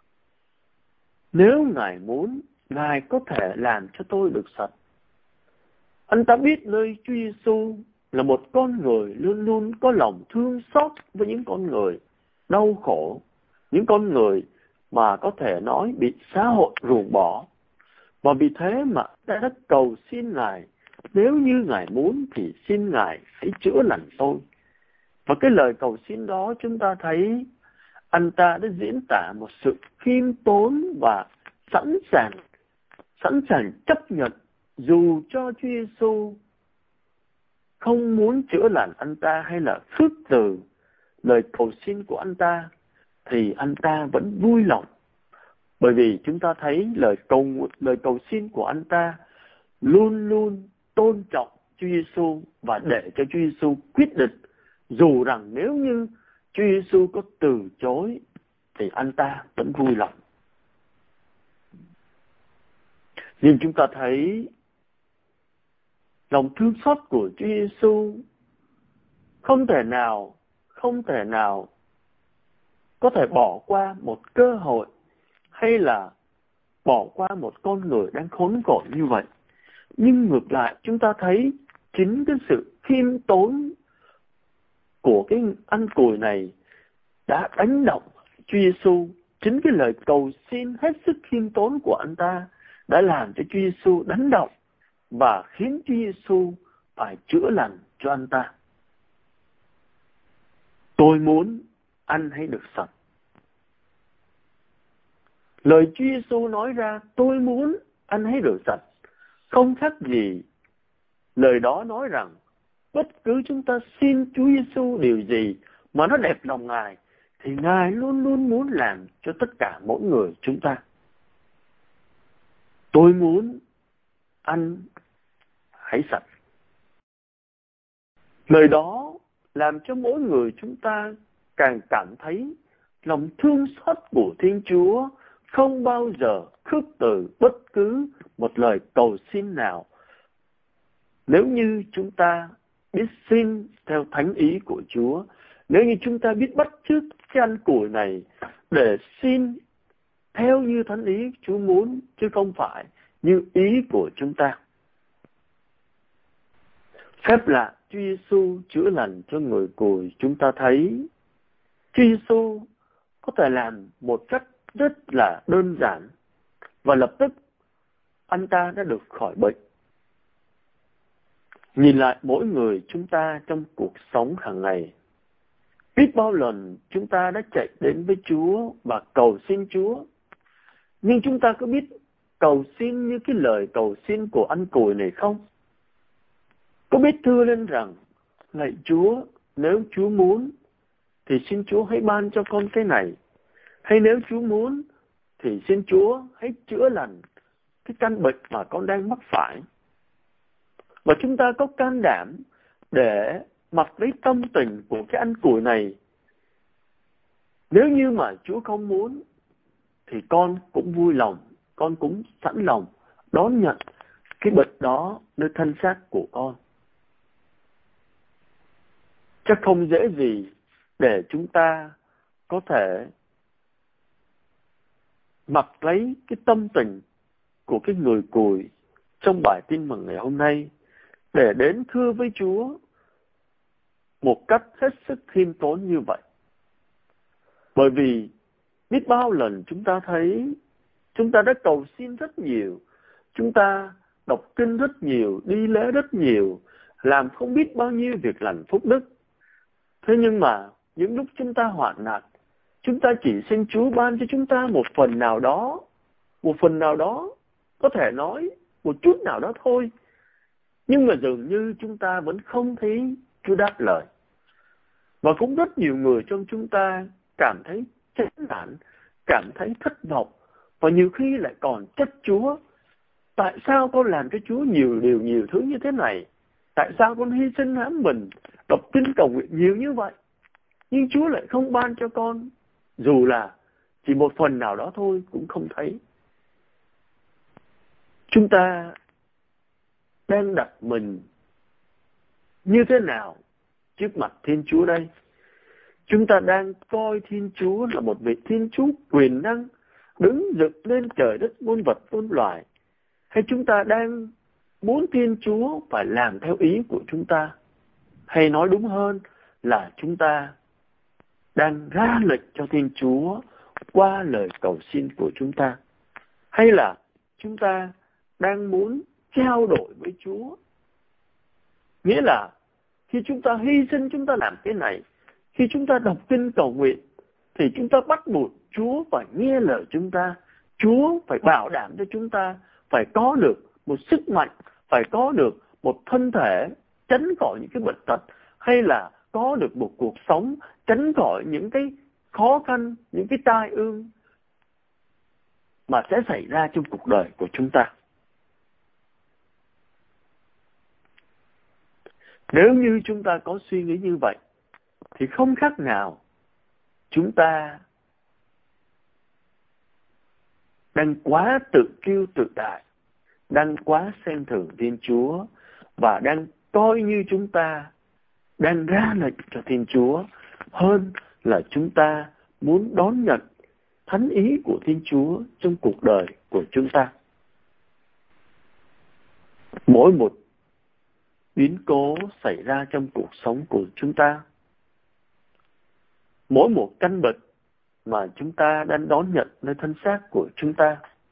Nếu Ngài muốn, Ngài có thể làm cho tôi được sạch. Anh ta biết nơi Chúa Giêsu là một con người luôn luôn có lòng thương xót với những con người đau khổ, những con người mà có thể nói bị xã hội ruồng bỏ. Và vì thế mà đã rất cầu xin Ngài, nếu như Ngài muốn thì xin Ngài hãy chữa lành tôi. Và cái lời cầu xin đó chúng ta thấy anh ta đã diễn tả một sự khiêm tốn và sẵn sàng, sẵn sàng chấp nhận dù cho Chúa Giêsu không muốn chữa lành anh ta hay là khước từ lời cầu xin của anh ta, thì anh ta vẫn vui lòng. Bởi vì chúng ta thấy lời cầu, lời cầu xin của anh ta luôn luôn tôn trọng Chúa Giêsu và để cho Chúa Giêsu quyết định, dù rằng nếu như Chúa Giêsu có từ chối thì anh ta vẫn vui lòng. Nhưng chúng ta thấy lòng thương xót của Chúa Giêsu không thể nào, không thể nào có thể bỏ qua một cơ hội hay là bỏ qua một con người đang khốn khổ như vậy. Nhưng ngược lại chúng ta thấy chính cái sự khiêm tốn của cái anh cùi này đã đánh động Chúa Giêsu. Chính cái lời cầu xin hết sức khiêm tốn của anh ta đã làm cho Chúa Giêsu đánh động và khiến Chúa Giêsu phải chữa lành cho anh ta. Tôi muốn anh hãy được sạch. Lời Chúa Giêsu nói ra, tôi muốn anh hãy được sạch, không khác gì lời đó nói rằng bất cứ chúng ta xin Chúa Giêsu điều gì mà nó đẹp lòng Ngài, thì Ngài luôn luôn muốn làm cho tất cả mỗi người chúng ta. Tôi muốn anh hãy sạch. Lời đó làm cho mỗi người chúng ta càng cảm thấy lòng thương xót của Thiên Chúa không bao giờ khước từ bất cứ một lời cầu xin nào, nếu như chúng ta biết xin theo thánh ý của Chúa, nếu như chúng ta biết bắt chước cái anh cùi này để xin theo như thánh ý Chúa muốn, chứ không phải như ý của chúng ta. Phép lạ Chúa Giêsu chữa lành cho người cùi, chúng ta thấy Chúa Giêsu có thể làm một cách rất là đơn giản và lập tức anh ta đã được khỏi bệnh. Nhìn lại mỗi người chúng ta trong cuộc sống hàng ngày, biết bao lần chúng ta đã chạy đến với Chúa và cầu xin Chúa, Nhưng chúng ta có biết cầu xin như cái lời cầu xin của anh cùi này không? Có biết thưa lên rằng, lạy Chúa, nếu Chúa muốn, thì xin Chúa hãy ban cho con cái này. Hay nếu Chúa muốn, thì xin Chúa hãy chữa lành cái căn bệnh mà con đang mắc phải. Và chúng ta có can đảm để mặc lấy tâm tình của cái anh cùi này. Nếu như mà Chúa không muốn, thì con cũng vui lòng, con cũng sẵn lòng đón nhận cái bệnh đó nơi thân xác của con. Chắc không dễ gì để chúng ta có thể mặc lấy cái tâm tình của cái người cùi trong bài tin mừng ngày hôm nay để đến thưa với Chúa một cách hết sức khiêm tốn như vậy. Bởi vì biết bao lần chúng ta thấy, chúng ta đã cầu xin rất nhiều, chúng ta đọc kinh rất nhiều, đi lễ rất nhiều, làm không biết bao nhiêu việc lành phúc đức. Thế nhưng mà những lúc chúng ta hoạn nạn, chúng ta chỉ xin Chúa ban cho chúng ta một phần nào đó, một phần nào đó, có thể nói một chút nào đó thôi. Nhưng mà dường như chúng ta vẫn không thấy Chúa đáp lời. Và cũng rất nhiều người trong chúng ta cảm thấy chán nản, cảm thấy thất vọng, và nhiều khi lại còn trách Chúa. Tại sao con làm cho Chúa nhiều điều nhiều thứ như thế này? Tại sao con hy sinh hãm mình, đọc kinh cầu nguyện nhiều như vậy, nhưng Chúa lại không ban cho con, dù là chỉ một phần nào đó thôi cũng không thấy. Chúng ta đang đặt mình như thế nào trước mặt Thiên Chúa đây? Chúng ta đang coi Thiên Chúa là một vị Thiên Chúa quyền năng, đứng dựng lên trời đất muôn vật muôn loài, hay chúng ta đang muốn Thiên Chúa phải làm theo ý của chúng ta? Hay nói đúng hơn là chúng ta đang ra lệnh cho Thiên Chúa qua lời cầu xin của chúng ta? Hay là chúng ta đang muốn trao đổi với Chúa? Nghĩa là khi chúng ta hy sinh, chúng ta làm cái này, khi chúng ta đọc kinh cầu nguyện, thì chúng ta bắt buộc Chúa phải nghe lời chúng ta. Chúa phải bảo đảm cho chúng ta phải có được một sức mạnh, phải có được một thân thể tránh khỏi những cái bệnh tật, hay là có được một cuộc sống tránh khỏi những cái khó khăn, những cái tai ương mà sẽ xảy ra trong cuộc đời của chúng ta. Nếu như chúng ta có suy nghĩ như vậy, thì không khác nào chúng ta đang quá tự kiêu tự đại, đang quá xem thường Thiên Chúa, và đang coi như chúng ta đang ra lệnh cho Thiên Chúa hơn là chúng ta muốn đón nhận thánh ý của Thiên Chúa trong cuộc đời của chúng ta. Mỗi một biến cố xảy ra trong cuộc sống của chúng ta, mỗi một căn bệnh mà chúng ta đang đón nhận nơi thân xác của chúng ta,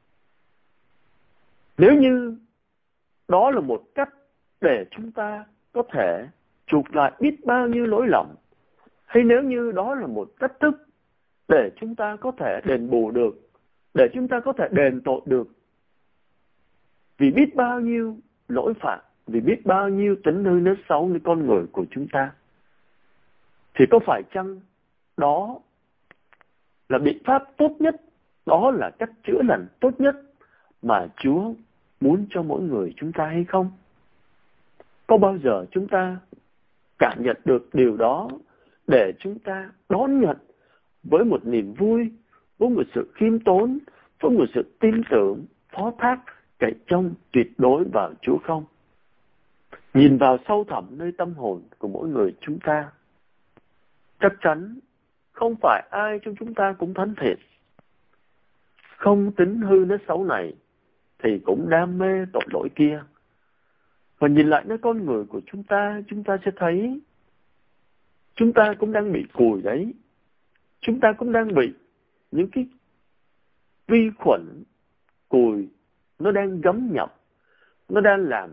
nếu như đó là một cách để chúng ta có thể chuộc lại biết bao nhiêu lỗi lầm, hay nếu như đó là một cách thức để chúng ta có thể đền bù được, để chúng ta có thể đền tội được, vì biết bao nhiêu lỗi phạm, vì biết bao nhiêu tính hư nết xấu như con người của chúng ta, thì có phải chăng đó là biện pháp tốt nhất, đó là cách chữa lành tốt nhất mà Chúa muốn cho mỗi người chúng ta hay không? Có bao giờ chúng ta cảm nhận được điều đó để chúng ta đón nhận với một niềm vui, với một sự khiêm tốn, với một sự tin tưởng, phó thác, cậy trông tuyệt đối vào Chúa không? Nhìn vào sâu thẳm nơi tâm hồn của mỗi người chúng ta, chắc chắn không phải ai trong chúng ta cũng thánh thiện, không tính hư nết xấu này, thì cũng đam mê tội lỗi kia. Và nhìn lại nơi con người của chúng ta, chúng ta sẽ thấy chúng ta cũng đang bị cùi đấy. Chúng ta cũng đang bị những cái vi khuẩn cùi nó đang gấm nhập, nó đang làm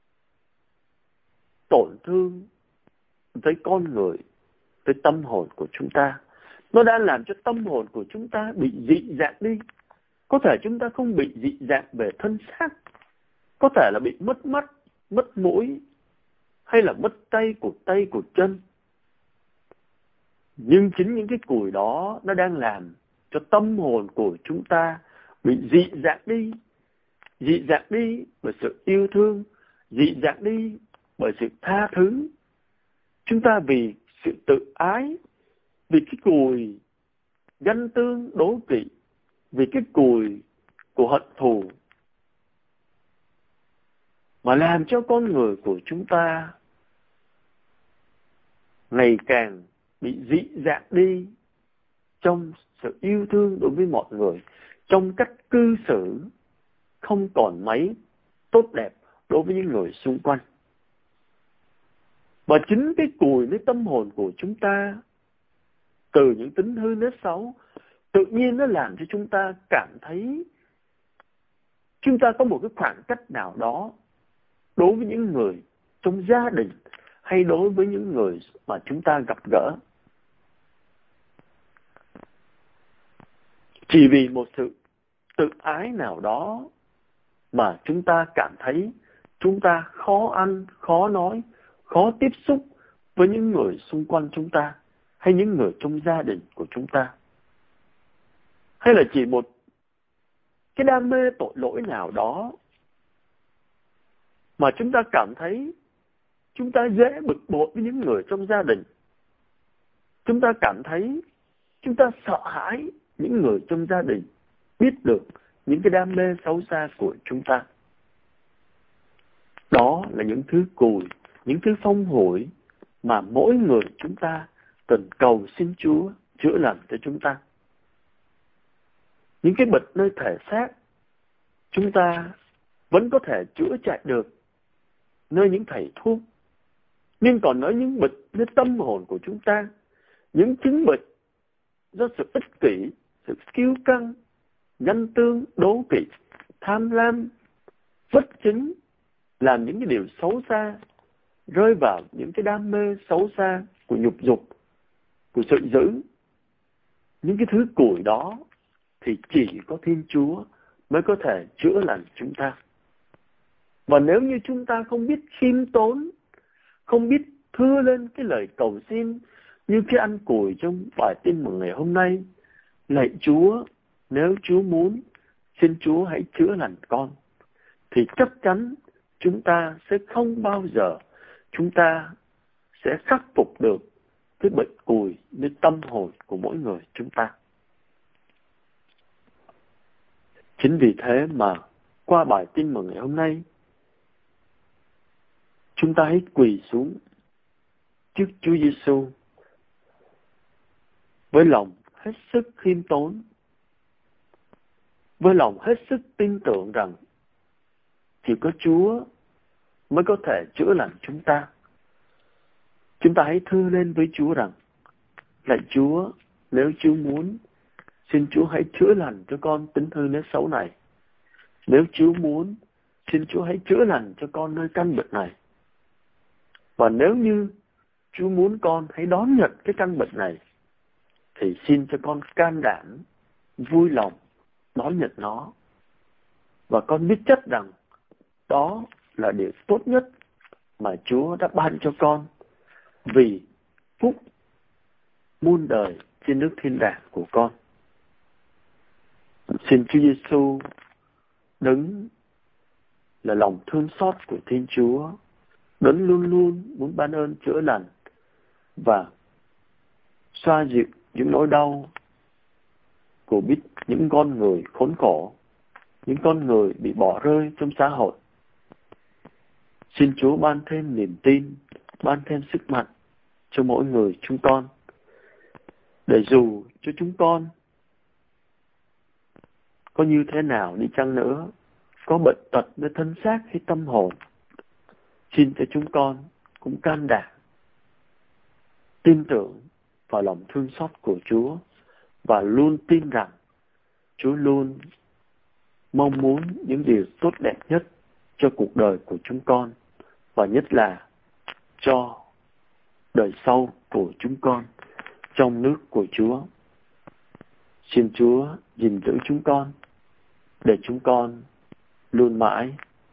tổn thương tới con người, tới tâm hồn của chúng ta. Nó đang làm cho tâm hồn của chúng ta bị dị dạng đi. Có thể chúng ta không bị dị dạng về thân xác, có thể là bị mất mắt, mất mũi, hay là mất tay của tay của chân. Nhưng chính những cái cùi đó nó đang làm cho tâm hồn của chúng ta bị dị dạng đi. Dị dạng đi bởi sự yêu thương, dị dạng đi bởi sự tha thứ. Chúng ta vì sự tự ái, vì cái cùi ganh tương đố kỵ, vì cái cùi của hận thù, mà làm cho con người của chúng ta ngày càng bị dị dạng đi trong sự yêu thương đối với mọi người, trong cách cư xử không còn mấy tốt đẹp đối với những người xung quanh. Và chính cái cùi với tâm hồn của chúng ta, từ những tính hư nết xấu, tự nhiên nó làm cho chúng ta cảm thấy chúng ta có một cái khoảng cách nào đó đối với những người trong gia đình hay đối với những người mà chúng ta gặp gỡ. Chỉ vì một sự tự ái nào đó mà chúng ta cảm thấy chúng ta khó ăn, khó nói, khó tiếp xúc với những người xung quanh chúng ta hay những người trong gia đình của chúng ta. Hay là chỉ một cái đam mê tội lỗi nào đó mà chúng ta cảm thấy chúng ta dễ bực bội với những người trong gia đình. Chúng ta cảm thấy chúng ta sợ hãi những người trong gia đình biết được những cái đam mê xấu xa của chúng ta. Đó là những thứ cùi, những thứ phong hủi mà mỗi người chúng ta cần cầu xin Chúa chữa lành cho chúng ta. Những cái bệnh nơi thể xác chúng ta vẫn có thể chữa chạy được nơi những thầy thuốc. Nhưng còn nói những bệnh nơi tâm hồn của chúng ta, những chứng bệnh do sự ích kỷ, sự kiêu căng, ganh tương, đố kỵ, tham lam, bất chính, làm những cái điều xấu xa, rơi vào những cái đam mê xấu xa của nhục dục, của sự dữ. Những cái thứ cùi đó thì chỉ có Thiên Chúa mới có thể chữa lành chúng ta. Và nếu như chúng ta không biết khiêm tốn, không biết thưa lên cái lời cầu xin như cái ăn cùi trong bài tin mừng ngày hôm nay, lạy Chúa, nếu Chúa muốn, xin Chúa hãy chữa lành con, thì chắc chắn chúng ta sẽ không bao giờ chúng ta sẽ khắc phục được cái bệnh cùi nơi tâm hồn của mỗi người chúng ta. Chính vì thế mà qua bài tin mừng ngày hôm nay, chúng ta hãy quỳ xuống trước Chúa Giêsu với lòng hết sức khiêm tốn, với lòng hết sức tin tưởng rằng chỉ có Chúa mới có thể chữa lành chúng ta. Chúng ta hãy thưa lên với Chúa rằng, lạy Chúa, nếu Chúa muốn, xin Chúa hãy chữa lành cho con tính hư nết xấu này. Nếu Chúa muốn, xin Chúa hãy chữa lành cho con nơi căn bệnh này. Và nếu như Chúa muốn con hãy đón nhận cái căn bệnh này, thì xin cho con can đảm, vui lòng đón nhận nó. Và con biết chắc rằng đó là điều tốt nhất mà Chúa đã ban cho con, vì phúc muôn đời trên nước thiên đàng của con. Xin Chúa Giêsu đấng là lòng thương xót của Thiên Chúa, đấng luôn luôn muốn ban ơn chữa lành và xoa dịu những nỗi đau của biết những con người khốn khổ, những con người bị bỏ rơi trong xã hội. Xin Chúa ban thêm niềm tin, ban thêm sức mạnh cho mỗi người chúng con, để dù cho chúng con có như thế nào đi chăng nữa, có bệnh tật với thân xác hay tâm hồn, xin cho chúng con cũng can đảm, tin tưởng vào lòng thương xót của Chúa và luôn tin rằng Chúa luôn mong muốn những điều tốt đẹp nhất cho cuộc đời của chúng con, và nhất là cho đời sau của chúng con trong nước của Chúa. Xin Chúa gìn giữ chúng con, để chúng con luôn mãi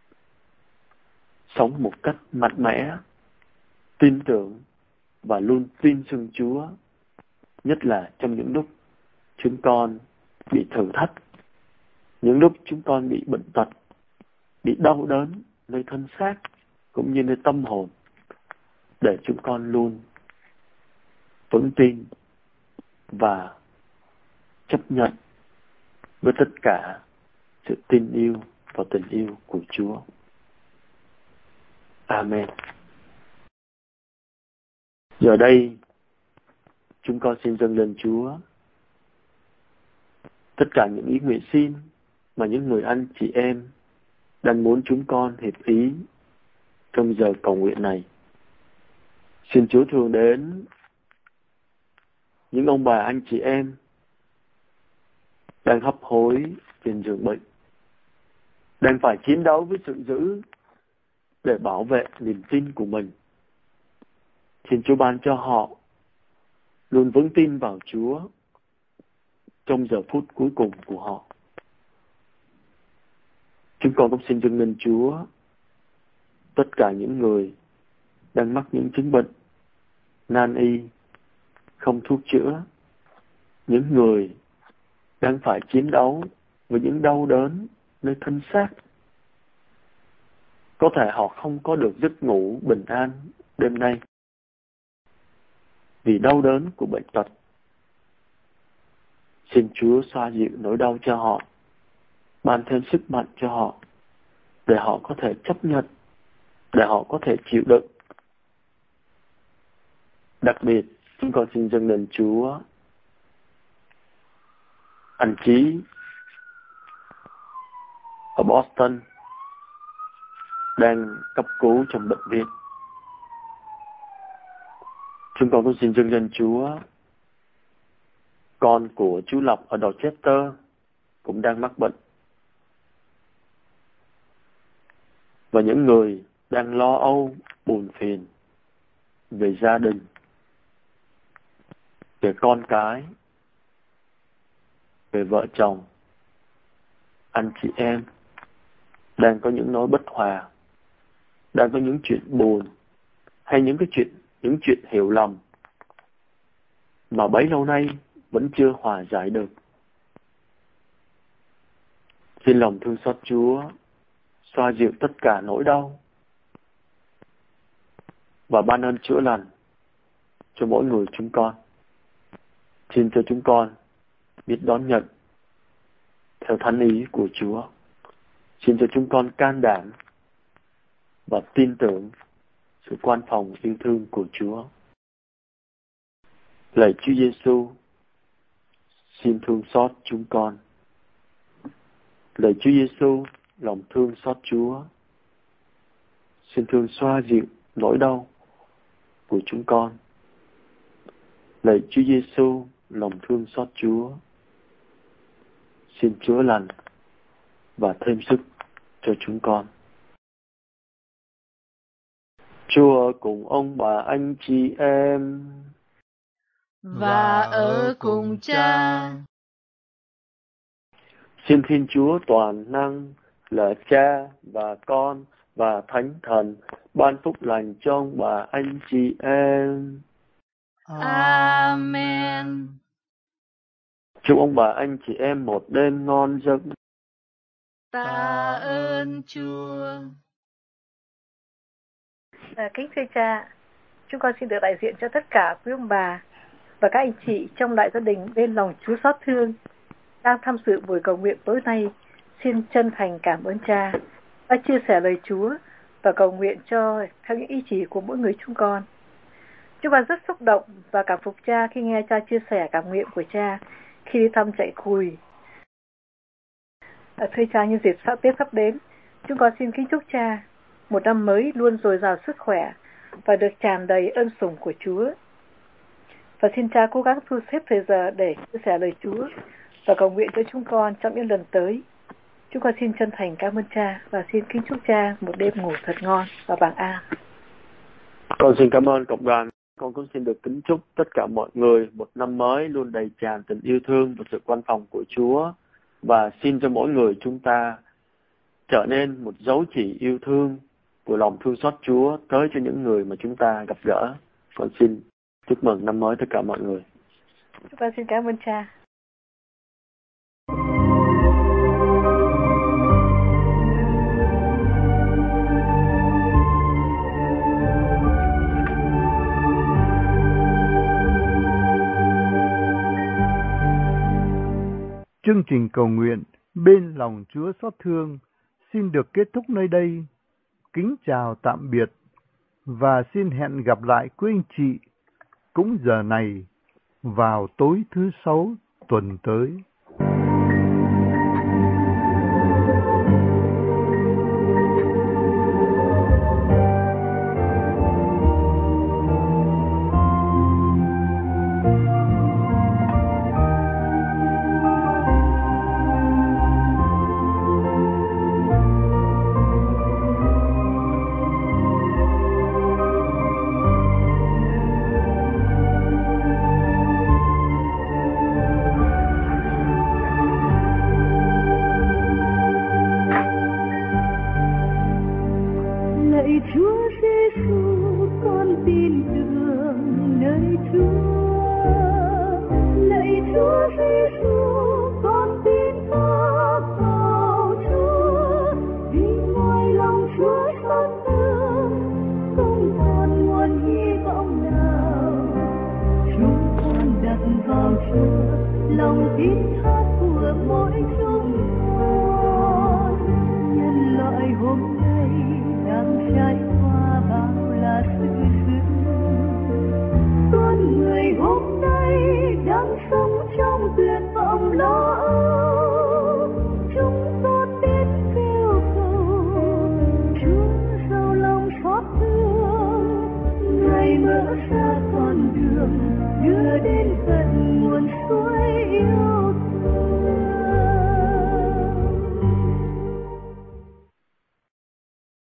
sống một cách mạnh mẽ, tin tưởng và luôn tin sương Chúa, nhất là trong những lúc chúng con bị thử thách, những lúc chúng con bị bệnh tật, bị đau đớn nơi thân xác cũng như nơi tâm hồn, để chúng con luôn vững tin và chấp nhận với tất cả sự tin yêu và tình yêu của Chúa. Amen. Giờ đây, chúng con xin dâng lên Chúa tất cả những ý nguyện xin mà những người anh chị em đang muốn chúng con hiệp ý trong giờ cầu nguyện này. Xin Chúa thương đến những ông bà anh chị em đang hấp hối trên giường bệnh, đang phải chiến đấu với sự dữ để bảo vệ niềm tin của mình. Xin Chúa ban cho họ luôn vững tin vào Chúa trong giờ phút cuối cùng của họ. Chúng con cũng xin dâng lên Chúa tất cả những người đang mắc những chứng bệnh nan y, không thuốc chữa, những người đang phải chiến đấu với những đau đớn nơi thân xác. Có thể họ không có được giấc ngủ bình an đêm nay vì đau đớn của bệnh tật. Xin Chúa xoa dịu nỗi đau cho họ, ban thêm sức mạnh cho họ, để họ có thể chấp nhận, để họ có thể chịu đựng. Đặc biệt, chúng con xin dâng lên Chúa anh Chí ở Boston đang cấp cứu trong bệnh viện. Chúng con cũng xin dâng lên Chúa con của chú Lộc ở Dorchester cũng đang mắc bệnh, và những người đang lo âu buồn phiền về gia đình, về con cái, về vợ chồng, anh chị em đang có những nỗi bất hòa, đang có những chuyện buồn hay những cái chuyện những chuyện hiểu lầm mà bấy lâu nay vẫn chưa hòa giải được. Xin lòng thương xót Chúa xoa dịu tất cả nỗi đau và ban ơn chữa lành cho mỗi người chúng con. Xin cho chúng con biết đón nhận theo thánh ý của Chúa. Xin cho chúng con can đảm và tin tưởng sự quan phòng yêu thương của Chúa. Lạy Chúa Giêsu, xin thương xót chúng con. Lạy Chúa Giêsu, lòng thương xót Chúa, xin thương xoa dịu nỗi đau của chúng con. Lạy Chúa Giêsu, lòng thương xót Chúa, xin chữa lành và thêm sức cho chúng con. Chúa cùng ông bà anh chị em và ở cùng Cha. Xin Thiên Chúa toàn năng là Cha và Con và Thánh Thần ban phúc lành cho ông bà anh chị em. Amen. Chúc ông bà anh chị em một đêm ngon giấc. Tạ ơn Chúa. À, kính thưa Cha, chúng con xin được đại diện cho tất cả quý ông bà và các anh chị trong đại gia đình bên lòng Chúa xót thương đang tham dự buổi cầu nguyện tối nay. Xin chân thành cảm ơn Cha đã chia sẻ lời Chúa và cầu nguyện cho theo những ý chỉ của mỗi người chúng con. Chúng con rất xúc động và cảm phục Cha khi nghe Cha chia sẻ cảm nguyện của Cha khi đi thăm Trại Cùi. À, thưa Cha, nhân dịp sắp Tết sắp đến, chúng con xin kính chúc Cha một năm mới luôn dồi dào sức khỏe và được tràn đầy ơn sủng của Chúa. Và xin Cha cố gắng thu xếp thời giờ để chia sẻ lời Chúa và cầu nguyện cho chúng con trong những lần tới. Chúng con xin chân thành cảm ơn Cha và xin kính chúc Cha một đêm ngủ thật ngon và bình an. Con xin cảm ơn cộng đoàn. Con cũng xin được kính chúc tất cả mọi người một năm mới luôn đầy tràn tình yêu thương và sự quan phòng của Chúa. và xin cho mỗi người chúng ta trở nên một dấu chỉ yêu thương của lòng thương xót Chúa tới cho những người mà chúng ta gặp gỡ. Con xin chúc mừng năm mới tất cả mọi người. Chúng ta xin cảm ơn Cha. Chương trình cầu nguyện bên lòng Chúa xót thương xin được kết thúc nơi đây. Kính chào tạm biệt và xin hẹn gặp lại quý anh chị cũng giờ này vào tối thứ sáu tuần tới. Lòng tin thác của mỗi chúng con, nhân loại hôm nay đang trải qua bao là sự dữ. Con người hôm nay đang sống trong tuyệt vọng lo âu. Chúng con đến kêu cầu Chúa giàu lòng xót thương, Ngài mở ra con đường đưa đến tận nguồn suối yêu.